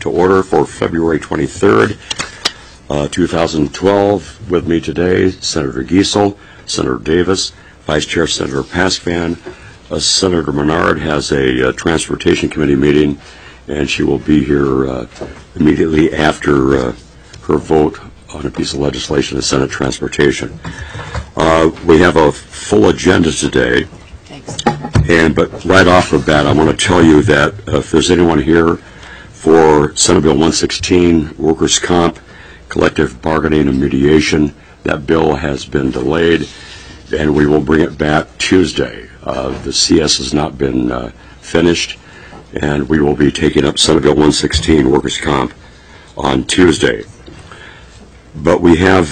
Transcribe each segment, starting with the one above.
to order for February 23rd, 2012. With me today, Senator Giesel, Senator Davis, Vice Chair Senator Paskvan. Senator Menard has a Transportation Committee meeting, and she will be here immediately after her vote on a piece of legislation in Senate Transportation. We have a full agenda today. Thanks. But right off the bat, I want to tell you that if there's anyone here for Senate Bill 116, Workers' Comp, Collective Bargaining and Mediation, that bill has been delayed, and we will bring it back Tuesday. The CS has not been finished, and we will be taking up Senate Bill 116, Workers' Comp, on Tuesday. But we have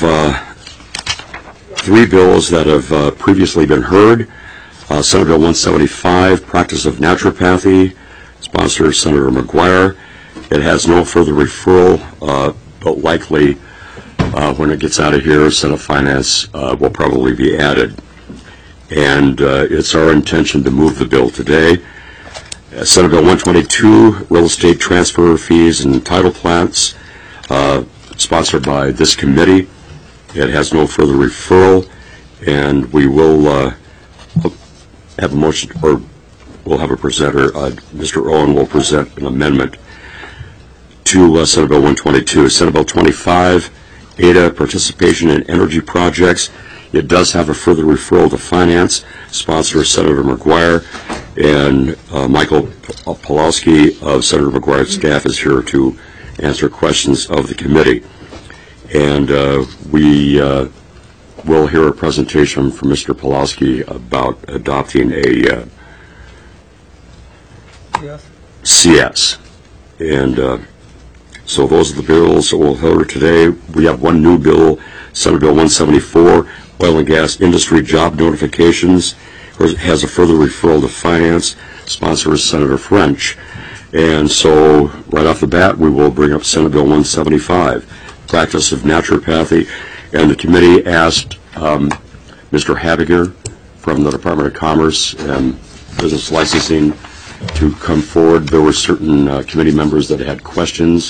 three bills that have previously been heard. Senate Bill 175, Practice of Naturopathy, sponsor Senator McGuire. It has no further referral, but likely when it gets out of here, Senate Finance will probably be added. And it's our intention to move the bill today. Senate Bill 122, Real Estate Transfer Fees and Title Plats, sponsored by this committee. It has no further referral, and we will have a motion, or we'll have a presenter. Mr. Owen will present an amendment to Senate Bill 122. Senate Bill 25, ADA, Participation in Energy Projects. It does have a further referral to Finance. Sponsor Senator McGuire, and Michael Pawlowski of Senator McGuire's staff is here to answer questions of the committee. And we will hear a presentation from Mr. Pawlowski about adopting a CS. And so those are the bills that we'll hear today. We have one new bill, Senate Bill 174, Oil and Gas Industry Job Notifications. It has a further referral to Finance. Sponsor is Senator French. And so right off the bat, we will bring up Senate Bill 175, Practice of Naturopathy. And the committee asked Mr. Habiger from the Department of Commerce and Business Licensing to come forward. There were certain committee members that had questions.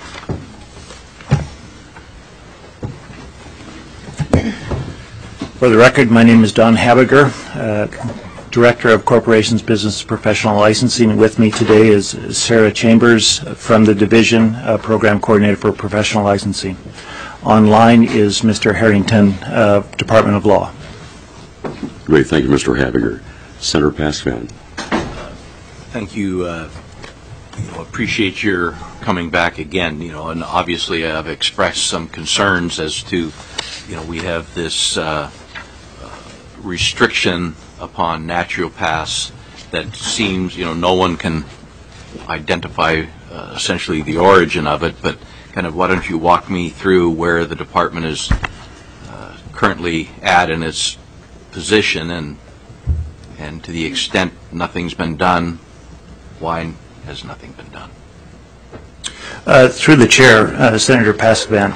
For the record, my name is Don Habiger, Director of Corporations Business Professional Licensing. With me today is Sarah Chambers from the Division, Program Coordinator for Professional Licensing. Online is Mr. Harrington, Department of Law. Great, thank you, Mr. Habiger. Senator Paskvan. Thank you. Appreciate your coming back again. And obviously I've expressed some concerns as to, we have this restriction upon naturopaths that seems, no one can identify essentially the origin of it, but kind of why don't you walk me through where the department is currently at in its position, and to the extent nothing's been done, why has nothing been done? Through the chair, Senator Paskvan,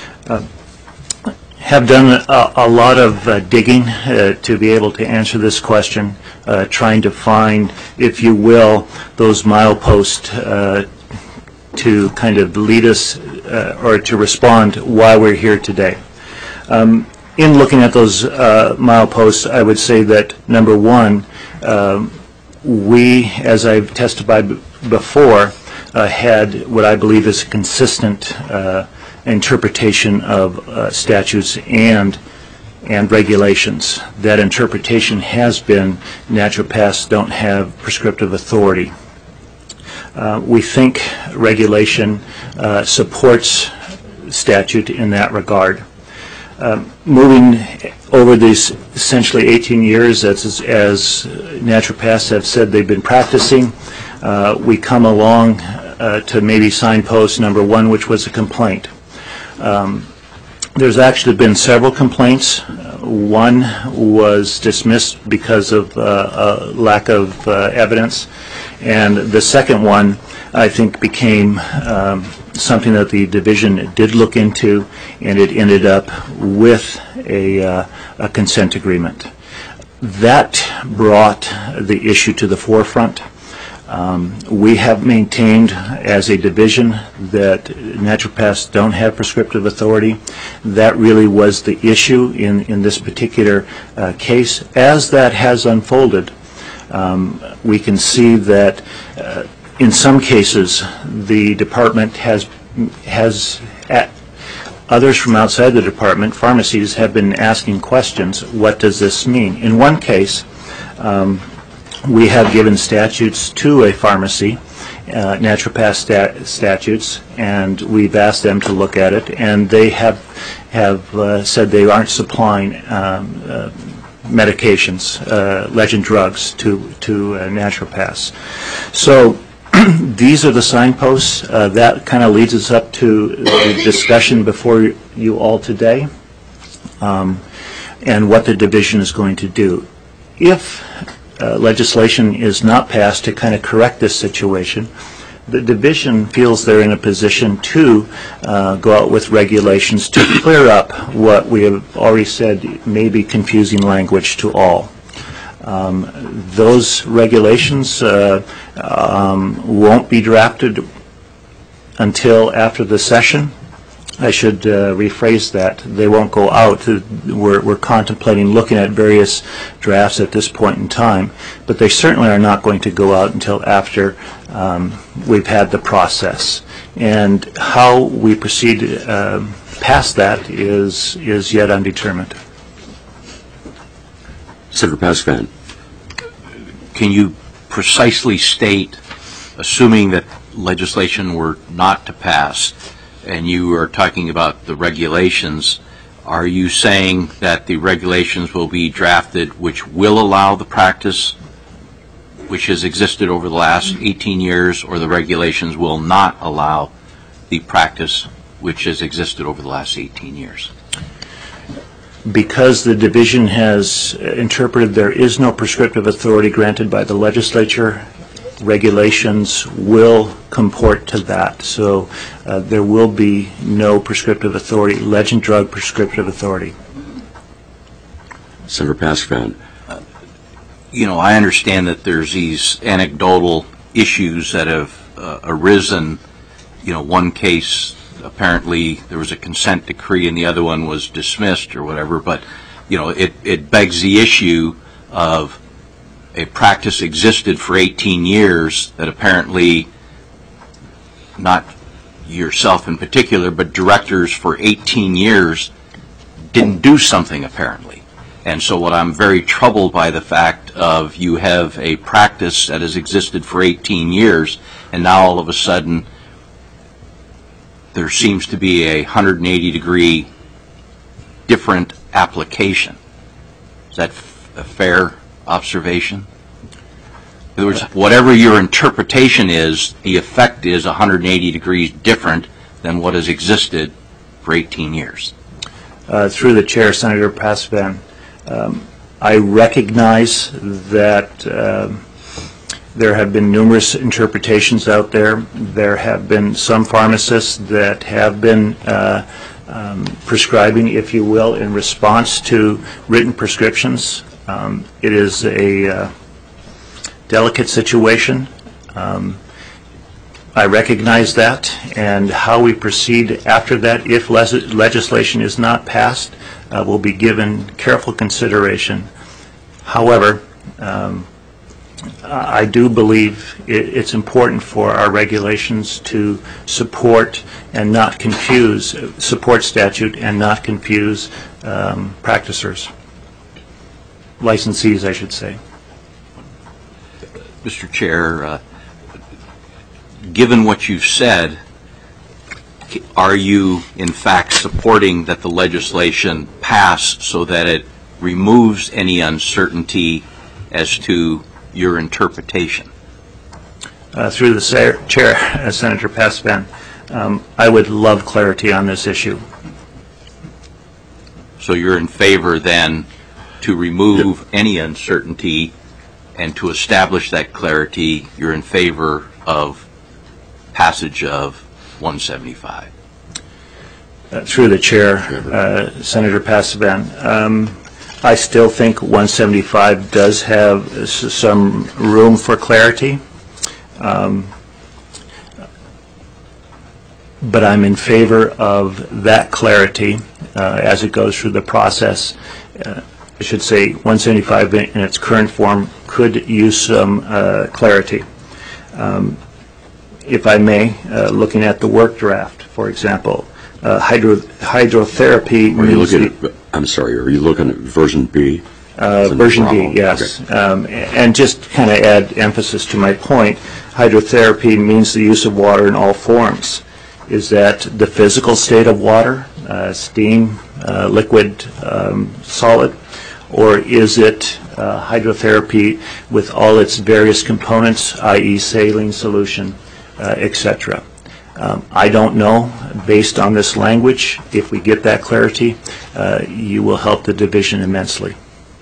have done a lot of digging to be able to answer this question, trying to find, if you will, those mileposts to kind of lead us or to respond why we're here today. In looking at those mileposts, I would say that number one, we, as I've testified before, had what I believe is a consistent interpretation of statutes and regulations. That interpretation has been naturopaths don't have prescriptive authority. We think regulation supports statute in that regard. Moving over these essentially 18 years as naturopaths have said they've been practicing, we come along to maybe signpost number one, which was a complaint. There's actually been several complaints. One was dismissed because of lack of evidence, and the second one, I think, became something that the division did look into, and it ended up with a consent agreement. That brought the issue to the forefront. We have maintained as a division that naturopaths don't have prescriptive authority. That really was the issue in this particular case. As that has unfolded, we can see that in some cases the department has others from outside the department, pharmacies, have been asking questions. What does this mean? In one case, we have given statutes to a pharmacy, naturopath statutes, and we've asked them to look at it, and they have said they aren't supplying medications, legend drugs, to naturopaths. So these are the signposts. That kind of leads us up to the discussion before you all today, and what the division is going to do. If legislation is not passed to kind of correct this situation, the division feels they're in a position to go out with regulations to clear up what we have already said may be confusing language to all. Those regulations won't be drafted until after the session. I should rephrase that. They won't go out. We're contemplating looking at various drafts at this point in time, but they certainly are not going to go out until after we've had the process. And how we proceed past that is yet undetermined. Senator Pasavan. Can you precisely state, assuming that legislation were not to pass, and you are talking about the regulations, are you saying that the regulations will be drafted which will allow the practice which has existed over the last 18 years, or the regulations will not allow the practice which has existed over the last 18 years? Because the division has interpreted there is no prescriptive authority granted by the legislature, regulations will comport to that. So there will be no prescriptive authority, legend drug prescriptive authority. Senator Pasavan. I understand that there's these anecdotal issues that have arisen. One case, apparently there was a consent decree and the other one was dismissed or whatever, but it begs the issue of a practice existed for 18 years that apparently, not yourself in particular, but directors for 18 years didn't do something apparently. And so what I'm very troubled by the fact of, you have a practice that has existed for 18 years and now all of a sudden there seems to be a 180-degree different application. Is that a fair observation? In other words, whatever your interpretation is, the effect is 180 degrees different than what has existed for 18 years. Through the chair, Senator Pasavan, I recognize that there have been numerous interpretations out there. There have been some pharmacists that have been prescribing, if you will, in response to written prescriptions. It is a delicate situation. I recognize that, and how we proceed after that, if legislation is not passed, will be given careful consideration. However, I do believe it's important for our regulations to support and not confuse, support statute and not confuse practicers, licensees, I should say. Mr. Chair, given what you've said, are you in fact supporting that the legislation pass so that it removes any uncertainty as to your interpretation? Through the chair, Senator Pasavan, I would love clarity on this issue. So you're in favor then to remove any uncertainty and to establish that clarity, you're in favor of passage of 175? Through the chair, Senator Pasavan, I still think 175 does have some room for clarity. But I'm in favor of that clarity as it goes through the process. I should say 175 in its current form could use some clarity. If I may, looking at the work draft, for example, hydrotherapy. Are you looking at, I'm sorry, are you looking at version B? Version B, yes. Okay. And just kind of add emphasis to my point, hydrotherapy means the use of water in all forms. Is that the physical state of water, steam, liquid, solid, or is it hydrotherapy with all its various components, i.e. saline solution, etc.? I don't know. Based on this language, if we get that clarity, you will help the division immensely.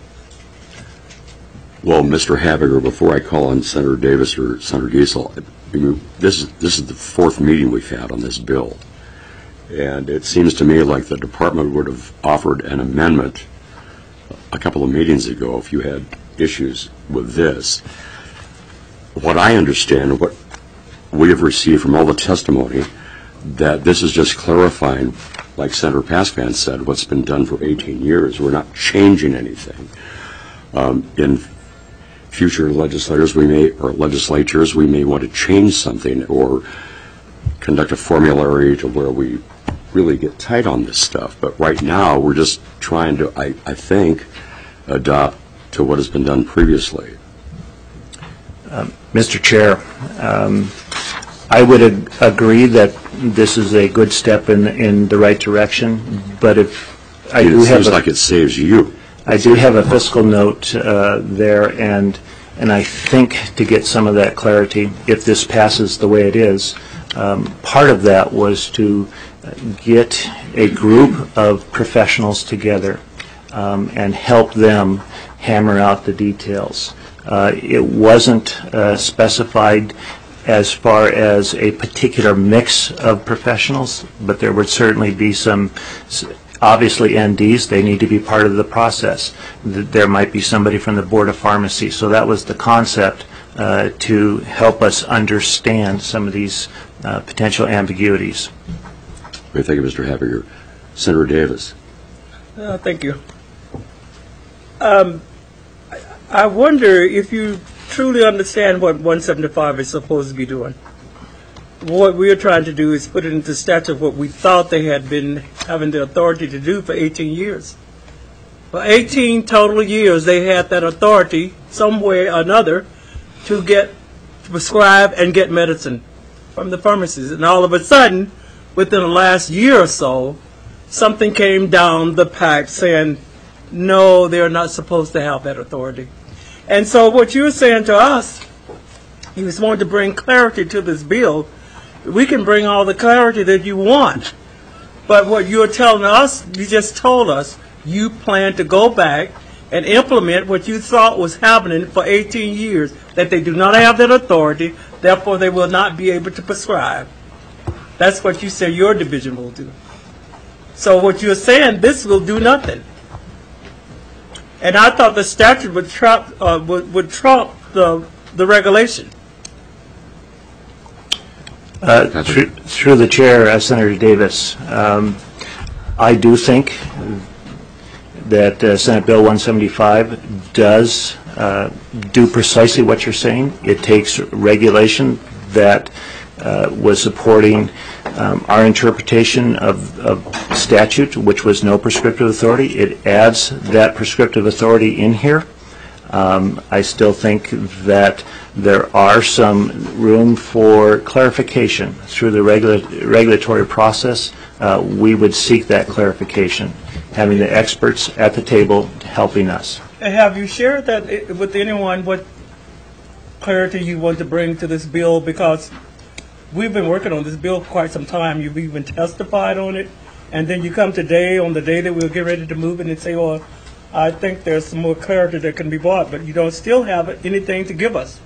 Well, Mr. Habiger, before I call on Senator Davis or Senator Giesel, this is the fourth meeting we've had on this bill. And it seems to me like the department would have offered an amendment a couple of meetings ago if you had issues with this. What I understand, what we have received from all the testimony, that this is just clarifying, like Senator Pascan said, what's been done for 18 years. We're not changing anything. In future legislatures, we may want to change something or conduct a formulary to where we really get tight on this stuff. But right now, we're just trying to, I think, adopt to what has been done previously. Mr. Chair, I would agree that this is a good step in the right direction, but if I do have, it seems like it saves you. I do have a fiscal note there, and I think to get some of that clarity, if this passes the way it is, part of that was to get a group of professionals together and help them hammer out the details. It wasn't specified as far as a particular mix of professionals, but there would certainly be some, obviously NDs, they need to be part of the process. There might be somebody from the Board of Pharmacy. So that was the concept to help us understand some of these potential ambiguities. Thank you, Mr. Habiger. Senator Davis. Thank you. I wonder if you truly understand what 175 is supposed to be doing. What we're trying to do is put it into statute what we thought they had been having the authority to do for 18 years. For 18 total years, they had that authority, some way or another, to prescribe and get medicine from the pharmacies. And all of a sudden, within the last year or so, something came down the pipe saying, no, they're not supposed to have that authority. And so what you're saying to us, you just wanted to bring clarity to this bill. We can bring all the clarity that you want. But what you're telling us, you just told us, you plan to go back and implement what you thought was happening for 18 years, that they do not have that authority, therefore they will not be able to prescribe. That's what you say your division will do. So what you're saying, this will do nothing. And I thought the statute would trump the regulation. Through the chair, Senator Davis, I do think that Senate Bill 175 does do precisely what you're saying. It takes regulation that was supporting our interpretation of statute, which was no prescriptive authority. It adds that prescriptive authority in here. I still think that there are some room for clarification through the regulatory process. We would seek that clarification, having the experts at the table helping us. Have you shared that with anyone, what clarity you want to bring to this bill? Because we've been working on this bill for quite some time. You've even testified on it. And then you come today, on the day that we'll get ready to move it, and say, well, I think there's some more clarity that can be brought, but you don't still have anything to give us.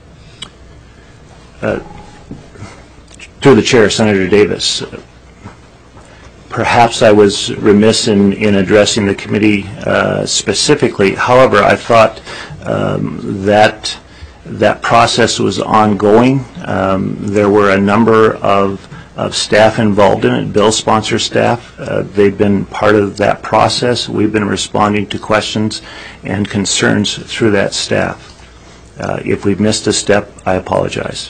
Through the chair, Senator Davis, perhaps I was remiss in addressing the committee specifically. However, I thought that That process was ongoing. There were a number of staff involved in it, bill sponsor staff. They've been part of that process. We've been responding to questions and concerns through that staff. If we've missed a step, I apologize.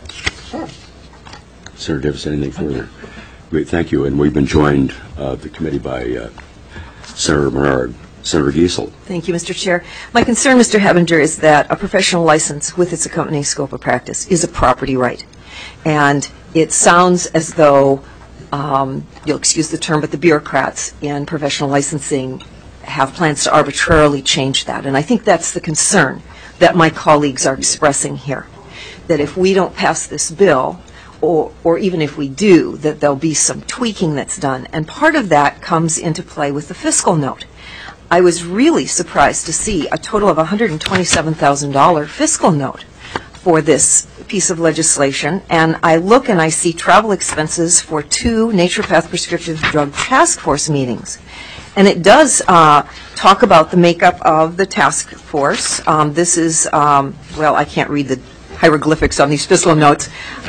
Senator Davis, anything further? Great, thank you. And we've been joined, the committee, by Senator Menard. Senator Giesel. Thank you, Mr. Chair. My concern, Mr. Hebinger, is that a professional license with its accompanying scope of practice is a property right. And it sounds as though, you'll excuse the term, but the bureaucrats in professional licensing have plans to arbitrarily change that. And I think that's the concern that my colleagues are expressing here, that if we don't pass this bill, or even if we do, that there'll be some tweaking that's done. And part of that comes into play with the fiscal note. I was really surprised to see a total of $127,000 fiscal note for this piece of legislation, and I look and I see travel expenses for 2 naturopath prescriptive drug task force meetings. And it does talk about the makeup of the task force. This is, well, I can't read the hieroglyphics on these fiscal notes.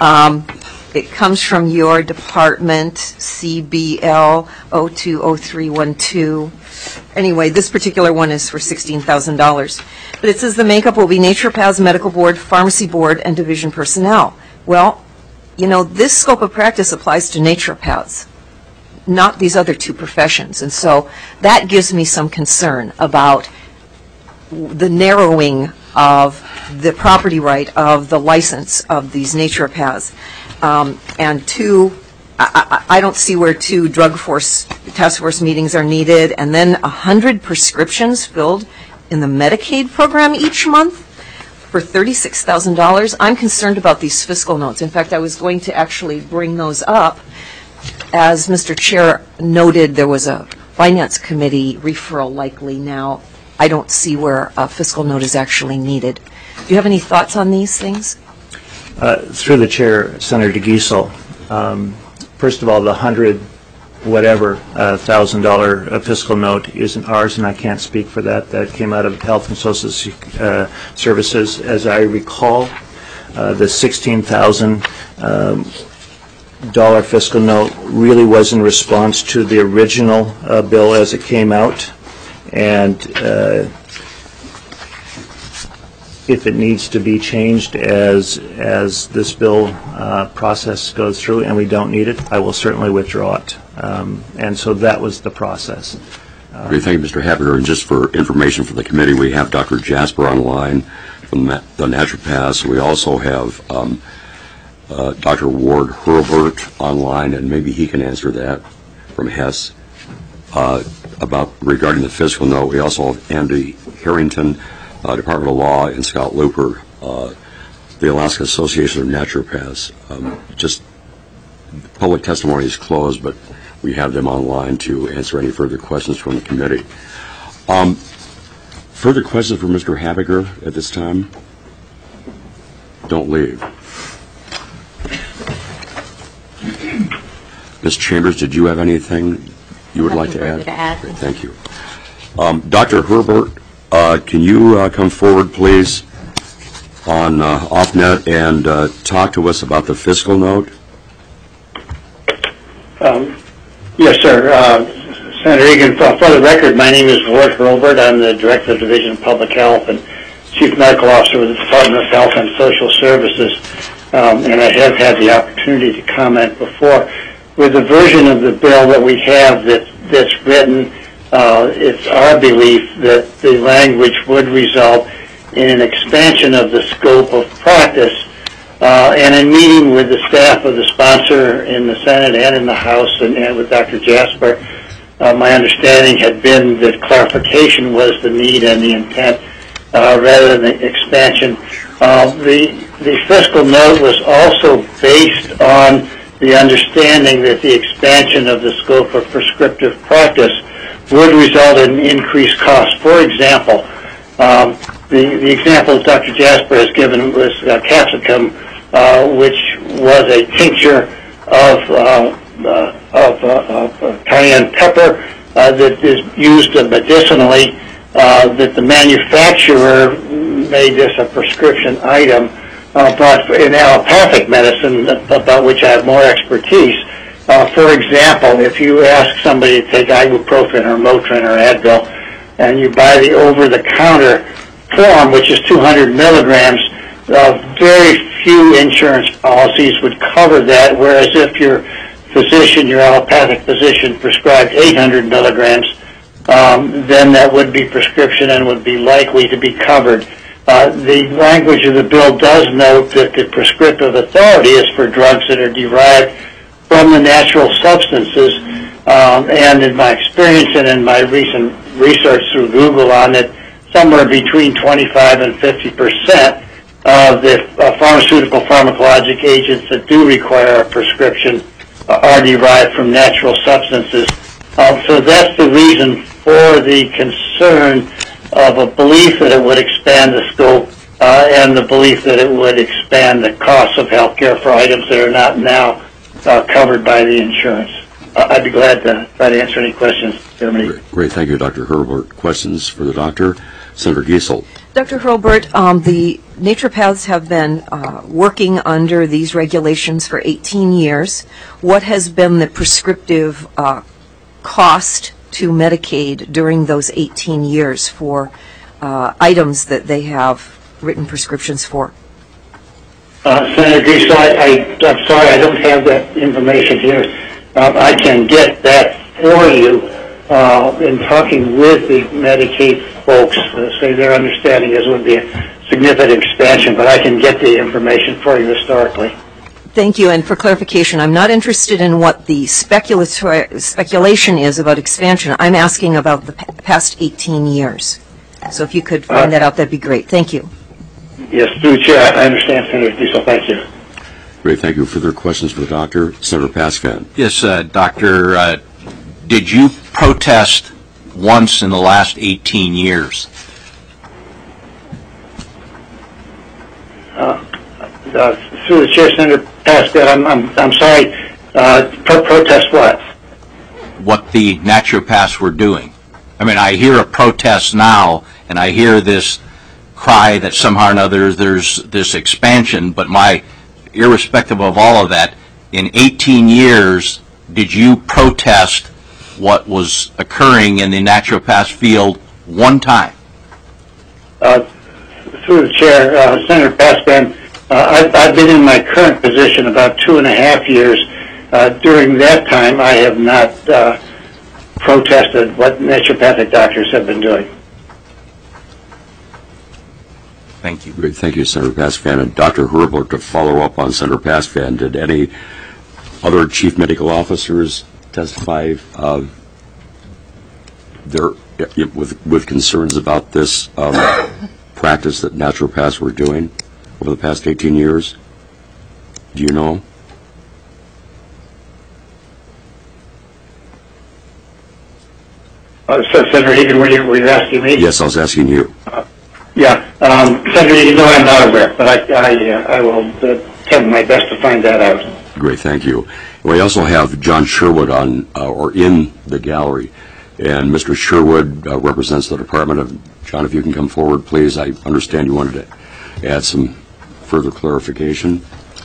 It comes from your department, CBL 020312. Anyway, this particular one is for $16,000. But it says the makeup will be naturopaths, medical board, pharmacy board, and division personnel. Well, you know, this scope of practice applies to naturopaths, not these other 2 professions. And so that gives me some concern about the narrowing of the property right of the license of these naturopaths. And 2, I don't see where 2 drug force task force meetings are needed, and then 100 prescriptions filled in the Medicaid program each month for $36,000. I'm concerned about these fiscal notes. In fact, I was going to actually bring those up. As Mr. Chair noted, there was a Finance Committee referral likely now. I don't see where a fiscal note is actually needed. Do you have any thoughts on these things? Through the chair, Senator Giesel, first of all, the $100,000 fiscal note isn't ours, and I can't speak for that. That came out of Health and Social Services. As I recall, the $16,000 fiscal note really was in response to the original bill as it came out, and if it needs to be changed as this bill process goes through and we don't need it, I will certainly withdraw it. And so that was the process. Great, thank you, Mr. Hebinger. And just for information for the committee, we have Dr. Jasper online from the naturopaths. We also have Dr. Ward Hurlbert online, and maybe he can answer that from Hess regarding the fiscal note. We also have Andy Harrington, Department of Law, and Scott Looper, the Alaska Association of Naturopaths. Just public testimony is closed, but we have them online to answer any further questions from the committee. Further questions for Mr. Hebinger at this time? Don't leave. Ms. Chambers, did you have anything you would like to add? Great, thank you. Dr. Herbert, can you come forward, please, on OffNet and talk to us about the fiscal note? Yes, sir. Senator Egan, for the record, my name is Ward Hurlbert. I'm the Director of the Division of Public Health and Chief Medical Officer with the Department of Health and Social Services, and I have had the opportunity to comment before. With the version of the bill that we have that's written, it's our belief that the language would result in an expansion of the scope of practice. And in meeting with the staff of the sponsor in the Senate and in the House and with Dr. Jasper, my understanding had been that clarification was the need and the intent rather than the expansion. The fiscal note was also based on the understanding that the expansion of the scope of prescriptive practice would result in increased costs. For example, the example that Dr. Jasper has given was capsicum, which was a tincture of cayenne pepper that is used medicinally, that the manufacturer made this a prescription item, but in allopathic medicine, about which I have more expertise, for example, if you ask somebody to take ibuprofen or Motrin or Advil, and you buy the over-the-counter form, which is 200 milligrams, very few insurance policies would cover that, whereas if your physician, your allopathic physician, prescribed 800 milligrams, then that would be prescription and would be likely to be covered. The language of the bill does note that the prescriptive authority is for drugs that are derived from the natural substances, and in my experience and in my recent research through Google on it, somewhere between 25 and 50% of the pharmaceutical pharmacologic agents that do require a prescription are derived from natural substances. So that's the reason for the concern of a belief that it would expand the scope and the belief that it would expand the cost of health care for items that are not now covered by the insurance. I'd be glad to try to answer any questions. Great. Thank you, Dr. Hurlbert. Questions for the doctor? Senator Giesel. Dr. Hurlbert, the naturopaths have been working under these regulations for 18 years. What has been the prescriptive cost to Medicaid during those 18 years for items that they have written prescriptions for? Senator Giesel, I'm sorry, I don't have that information here. I can get that for you in talking with the Medicaid folks. Say their understanding is it would be a significant expansion, but I can get the information for you historically. Thank you. And for clarification, I'm not interested in what the speculation is about expansion. I'm asking about the past 18 years. So if you could find that out, that'd be great. Thank you. Yes, through the chair, I understand, Senator Giesel. Thank you. Great, thank you. Further questions for the doctor? Senator Pascan. Yes, Doctor, did you protest once in the last 18 years? Through the chair, Senator Pascan, I'm sorry, protest what? What the naturopaths were doing. I mean, I hear a protest now, and I hear this cry that somehow or another there's this expansion, but irrespective of all of that, in 18 years, did you protest what was occurring in the naturopath field one time? Through the chair, Senator Pascan, I've been in my current position about 2.5 years. During that time, I have not protested what naturopathic doctors have been doing. Thank you. Great, thank you, Senator Pascan. And Dr. Hurlbert, to follow up on Senator Pascan, did any other chief medical officers testify with concerns about this practice that naturopaths were doing over the past 18 years? Do you know? Senator Egan, were you asking me? Yes, I was asking you. Senator Egan, no, I'm not aware, but I will attempt my best to find that out. Great, thank you. We also have John Sherwood in the gallery, and Mr. Sherwood represents the department. John, if you can come forward, please. I understand you wanted to add some further clarification.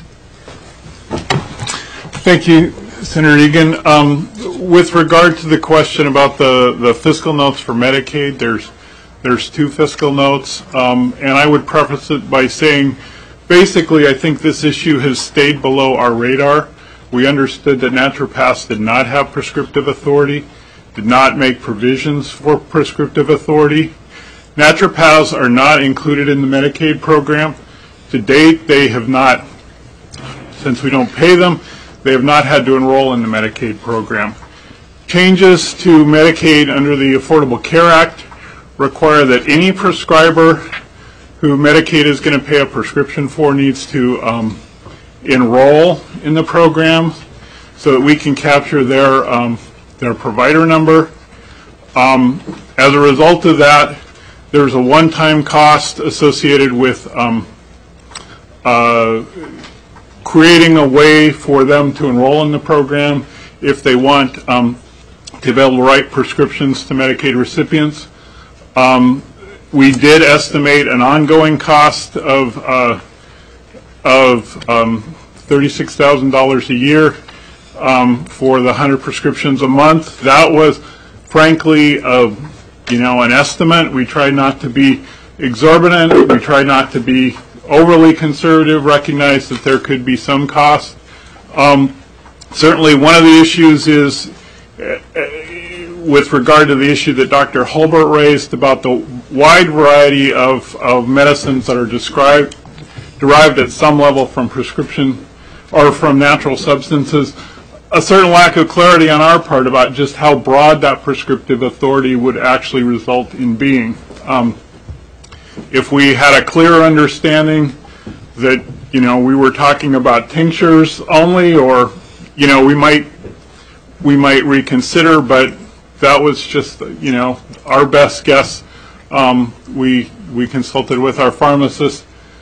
Thank you, Senator Egan. With regard to the question about the fiscal notes for Medicaid, there's 2 fiscal notes, and I would preface it by saying, basically, I think this issue has stayed below our radar. We understood that naturopaths did not have prescriptive authority, did not make provisions for prescriptive authority. Naturopaths are not included in the Medicaid program. To date, they have not, since we don't pay them, they have not had to enroll in the Medicaid program. Changes to Medicaid under the Affordable Care Act require that any prescriber who Medicaid is going to pay a prescription for needs to enroll in the program so that we can capture their provider number. As a result of that, there's a one-time cost associated with creating a way for them to enroll in the program if they want to be able to write prescriptions to Medicaid recipients. We did estimate an ongoing cost of $36,000 a year for the 100 prescriptions a month. That was, frankly, an estimate. We tried not to be exorbitant. We tried not to be overly conservative. Recognize that there could be some cost. Certainly, one of the issues is, with regard to the issue that Dr. Hulbert raised about the wide variety of medicines that are derived at some level from prescription or from natural substances, a certain lack of clarity on our part about just how broad that prescriptive authority would actually result in being. If we had a clearer understanding that, we were talking about tinctures only, or, we might reconsider, but that was just, our best guess. We consulted with our pharmacist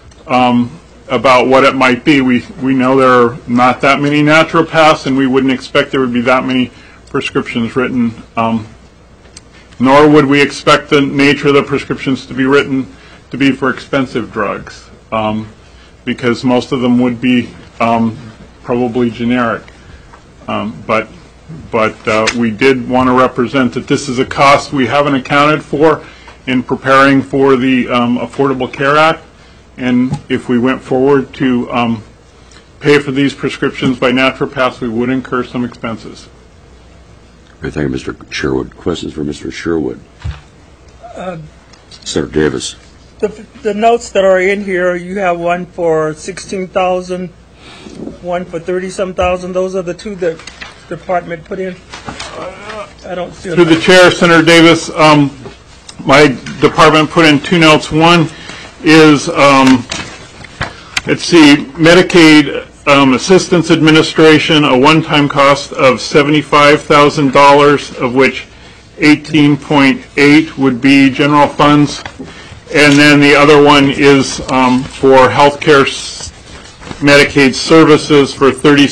about what it might be. We know there are not that many naturopaths, and we wouldn't expect there would be that many prescriptions written, nor would we expect the nature of the prescriptions to be written to be for expensive drugs, because most of them would be probably generic. But we did want to represent that this is a cost we haven't accounted for in preparing for the Affordable Care Act, and if we went forward to pay for these prescriptions by naturopaths, we would incur some expenses. Great, thank you, Mr. Sherwood. Questions for Mr. Sherwood? Senator Davis. The notes that are in here, you have one for 16,000, one for 30-some thousand. Those are the two that the department put in. I don't see it. Through the chair, Senator Davis, my department put in two notes. One is, let's see, Medicaid Assistance Administration, a one-time cost of $75,000, of which 18.8 would be general funds. And then the other one is for healthcare Medicaid services for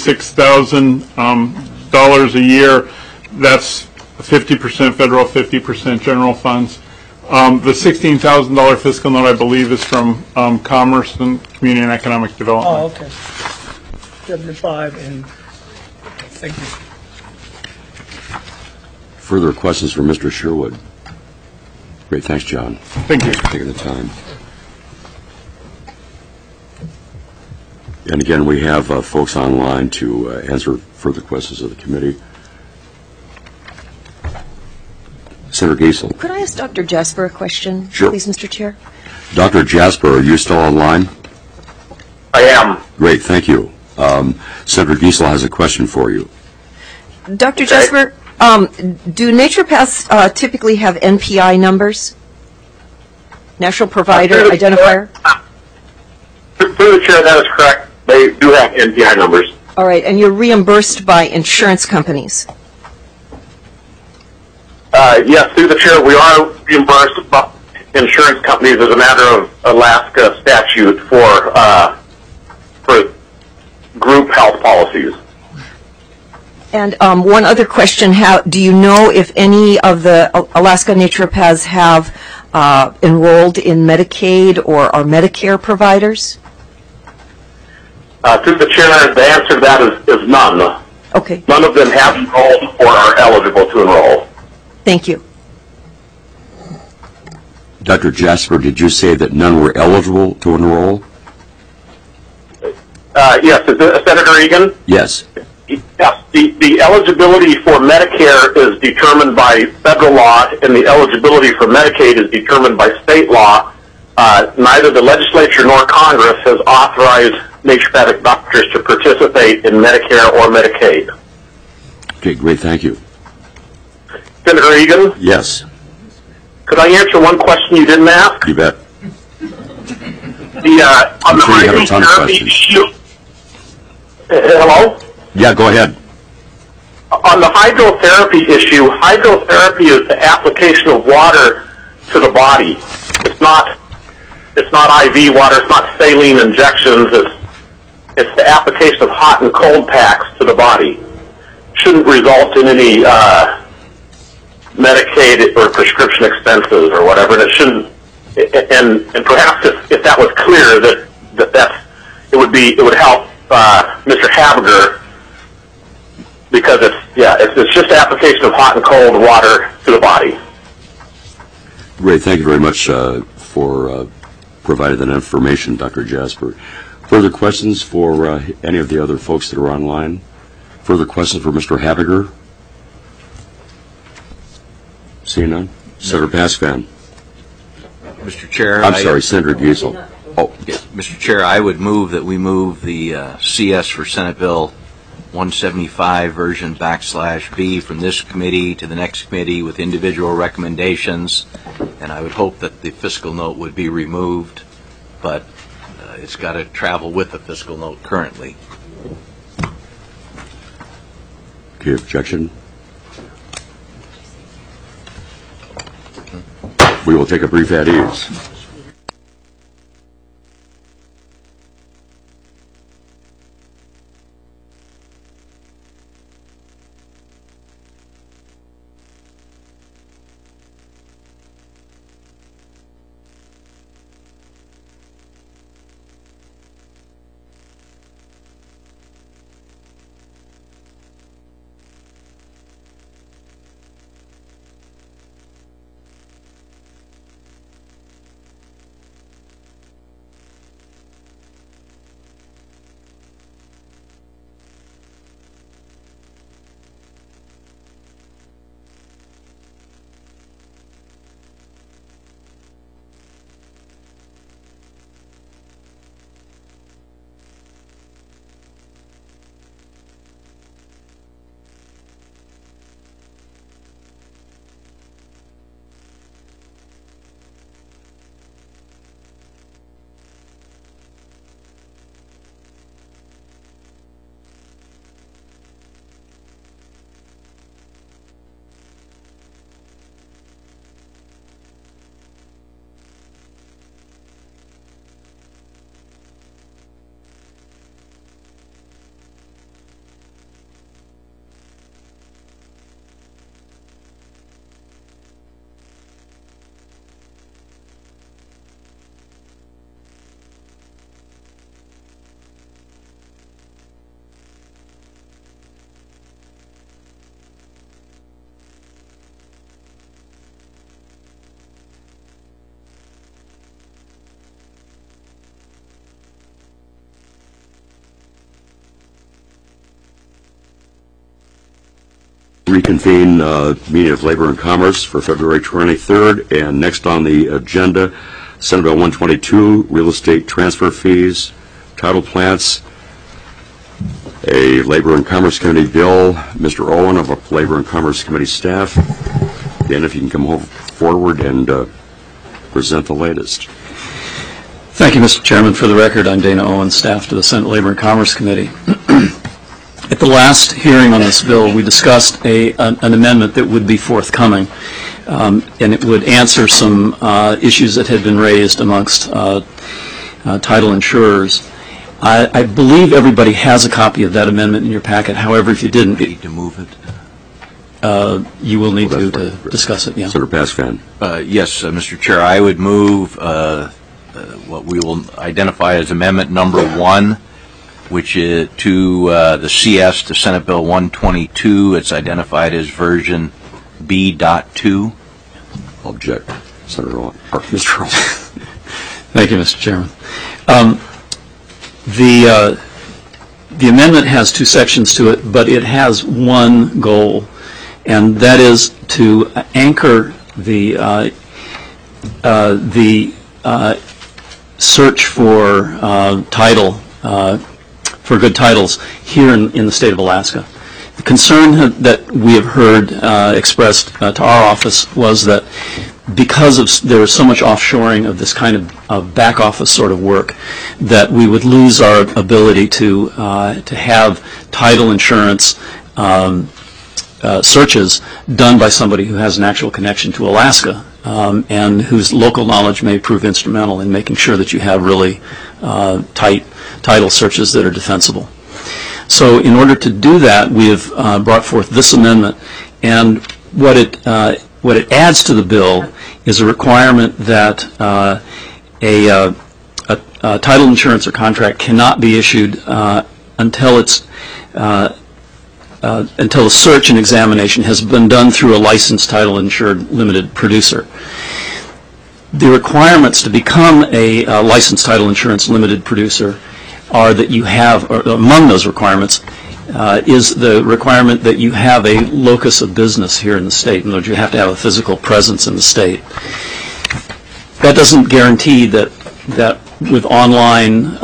$36,000 a year. That's 50% federal, 50% general funds. The $16,000 fiscal note, I believe, is from Commerce and Community and Economic Development. Oh, okay. 75, and thank you. Further questions for Mr. Sherwood? Great, thanks, John. Thank you. Thanks for taking the time. And again, we have folks online to answer further questions of the committee. Senator Giesel. Could I ask Dr. Jasper a question, Sure. please, Mr. Chair? Dr. Jasper, are you still online? I am. Great, thank you. Senator Giesel has a question for you. Dr. Jasper, do naturopaths typically have NPI numbers? National Provider Identifier? Through the chair, that is correct. They do have NPI numbers. All right, and you're reimbursed by insurance companies? Yes, through the chair, we are reimbursed by insurance companies as a matter of Alaska statute for group health policies. And one other question, do you know if any of the Alaska naturopaths have enrolled in Medicaid or are Medicare providers? Through the chair, the answer to that is none. Okay. None of them have enrolled or are eligible to enroll. Thank you. Dr. Jasper, did you say that none were eligible to enroll? Yes, Senator Egan? Yes. Yes, the eligibility for Medicare is determined by federal law, and the eligibility for Medicaid is determined by state law. Neither the legislature nor Congress has authorized naturopathic doctors to participate in Medicare or Medicaid. Okay, great, thank you. Senator Egan? Yes. Could I answer one question you didn't ask? You bet. On the sure you have a ton of hydrotherapy questions. issue. Hello? Yeah, go ahead. On the hydrotherapy issue, hydrotherapy is the application of water to the body. It's not IV water. It's not saline injections. It's the application of hot and cold packs to the body. Shouldn't result in any Medicaid or prescription expenses or whatever, and it shouldn't and perhaps if that was clear, it would help Mr. Habiger, because it's just application of hot and cold water to the body. Ray, thank you very much for providing that information, Dr. Jasper. Further questions for any of the other folks that are online? Further questions for Mr. Habiger? Seeing none? Senator Pascan. Mr. Chair. I'm sorry, Senator Giesel. Oh. Yes, Mr. Chair, I would move that we move the CS for Senate Bill 175 version /B from this committee to the next committee with individual recommendations, and I would hope that the fiscal note would be removed, but it's got to travel with the fiscal note currently. Okay, objection? We will take a brief at ease. Reconvene meeting of Labor and Commerce for February 23rd, and next on the agenda, Senate Bill 122, real estate transfer fees, title plants, a Labor and Commerce Committee bill. Mr. Owen of the Labor and Commerce Committee staff. Dan, if you can come forward and present the latest. Thank you, Mr. Chairman. For the record, I'm Dana Owen, staff to the Senate Labor and Commerce Committee. At the last hearing on this bill, we discussed an amendment that would be forthcoming, and it would answer some issues that had been raised amongst title insurers. I believe everybody has a copy of that amendment in your packet. However, if you didn't, need to move it. You will need to discuss it. Yeah. Senator Pascan. Yes, Mr. Chair, I would move what we will identify as Amendment Number 1, which is to the CS to Senate Bill 122. It's identified as version B.2. Object. Senator Owen. Mr. Owen. Thank you, Mr. Chairman. The amendment has two sections to it, but it has one goal, and that is to anchor the search for title, for good titles here in the state of Alaska. The concern that we have heard expressed to our office was that because there is so much offshoring of this kind of back office sort of work, that we would lose our ability to have title insurance searches done by somebody who has an actual connection to Alaska and whose local knowledge may prove instrumental in making sure that you have really tight title searches that are defensible. So in order to do that, we have brought forth this amendment, and what it what it adds to the bill is a requirement that a title insurance or contract cannot be issued until a search and examination has been done through a licensed title insured limited producer. The requirements to become a licensed title insurance limited producer are that you have, or among those requirements, is the requirement that you have a locus of business here in the state. In other words, you have to have a physical presence in the state. That doesn't guarantee that with online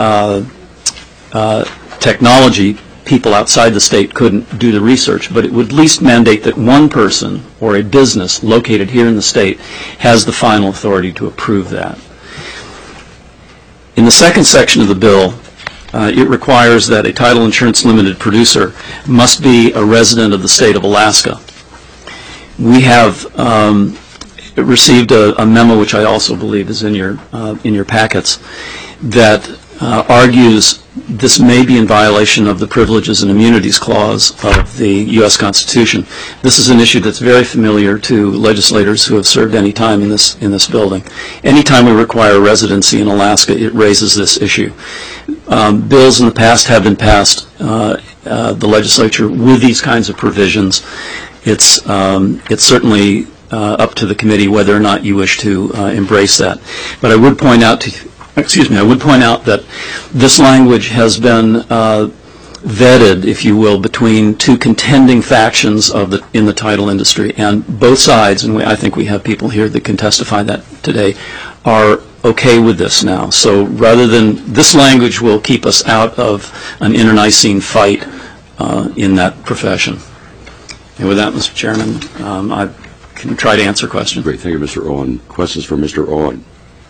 technology, people outside the state couldn't do the research, but it would at least mandate that one person or a business located here in the state has the final authority to approve that. In the second section of the bill, it requires that a title insurance limited producer must be a resident of the state of Alaska. We have received a memo, which I also believe is in your packets, that argues this may be in violation of the Privileges and Immunities Clause of the U.S. Constitution. This is an issue that's very familiar to legislators who have served any time in this building. Anytime we require residency in Alaska, it raises this issue. Bills in the past have been passed, the legislature, with these kinds of provisions. It's certainly up to the committee whether or not you wish to embrace that. But I would point out that this language has been vetted, if you will, between two contending factions in the title industry, and both sides, and I think we have people here that can testify that today, are okay with this now. So rather than, this language will keep us out of an internecine fight in that profession. And with that, Mr. Chairman, I can try to answer questions. Great. Thank you, Mr. Owen. Questions for Mr. Owen?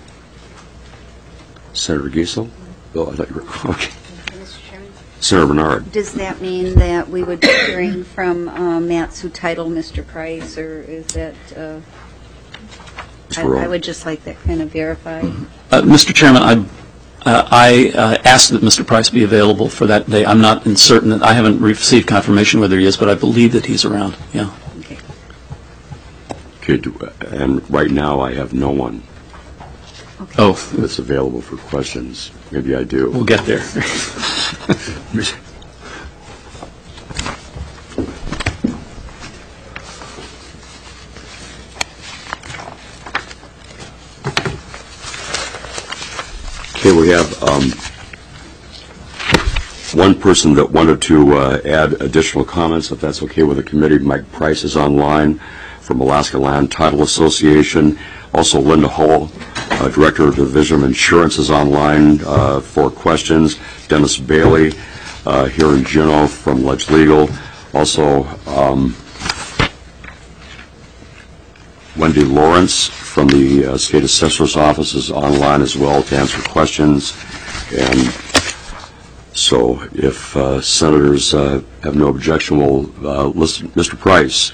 Senator Giesel? Bill, I thought you were, okay. Mr. Chairman? Senator Bernard. Does that mean that we would be hearing from Matt's who titled Mr. Price, or is that, I would just like that kind of verified. Mr. Chairman, I asked that Mr. Price be available for that day. I'm not certain that I haven't received confirmation whether he is, but I believe that he's around. Yeah. Okay. And right now I have no one. Okay. Oh, that's available for questions. Maybe I do. We'll get there. Okay, we have one person that wanted to add additional comments, if that's okay with the committee. Mike Price is online from Alaska Land Title Association. Also, Linda Hull, Director of Division of Insurance, is online for questions. Dennis Bailey here in Juneau from Ledge Legal. Also, Wendy Lawrence from the State Assessor's Office is online as well to answer questions. And so if senators have no objection, we'll listen. Mr. Price,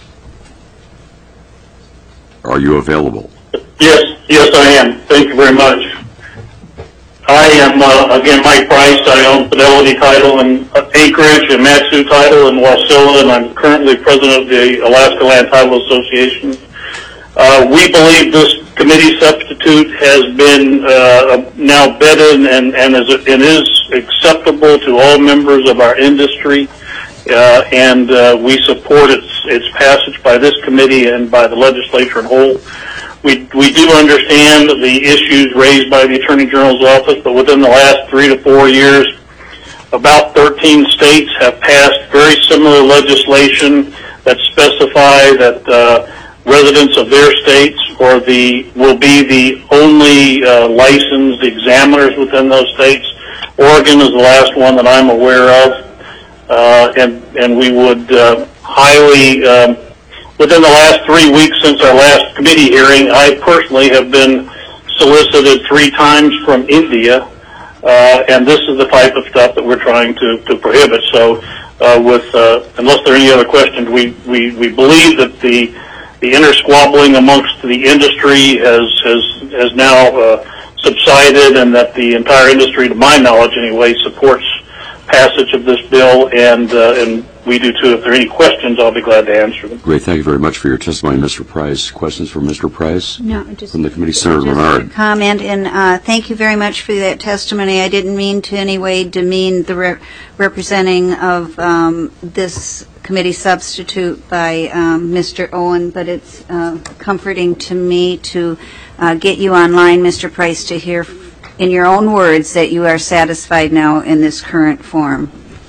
are you available? Yes, I am. Thank you very much. I am, again, Mike Price. I own Fidelity Title in Anchorage and Mat-Su Title in Wasilla, and I'm currently president of the Alaska Land Title Association. We believe this committee substitute has been now vetted and is acceptable to all members of our industry, and we support its passage by this committee and by the legislature in whole. We do understand the issues raised by the Attorney General's office, but within the last 3 to 4 years, about 13 states have passed very similar legislation that specify that residents of their states will be the only licensed examiners within those states. Oregon is the last one that I'm aware of, and we would highly. Within the last 3 weeks since our last committee hearing, I personally have been solicited 3 times from India, and this is the type of stuff that we're trying to prohibit. So, unless there are any other questions, we believe that the inner squabbling amongst the industry has now subsided, and that the entire industry, to my knowledge anyway, supports passage of this bill, and we do too. If there are any questions, I'll be glad to answer them. Great. Thank you very much for your testimony, Mr. Price. Questions for Mr. Price? No, just from the committee, Senator just Bernard. a comment, and thank you very much for that testimony. I didn't mean to in any way demean the representing of this committee substitute by Mr. Owen, but it's comforting to me to get you online, Mr. Price, to hear in your own words that you are satisfied now in this current form.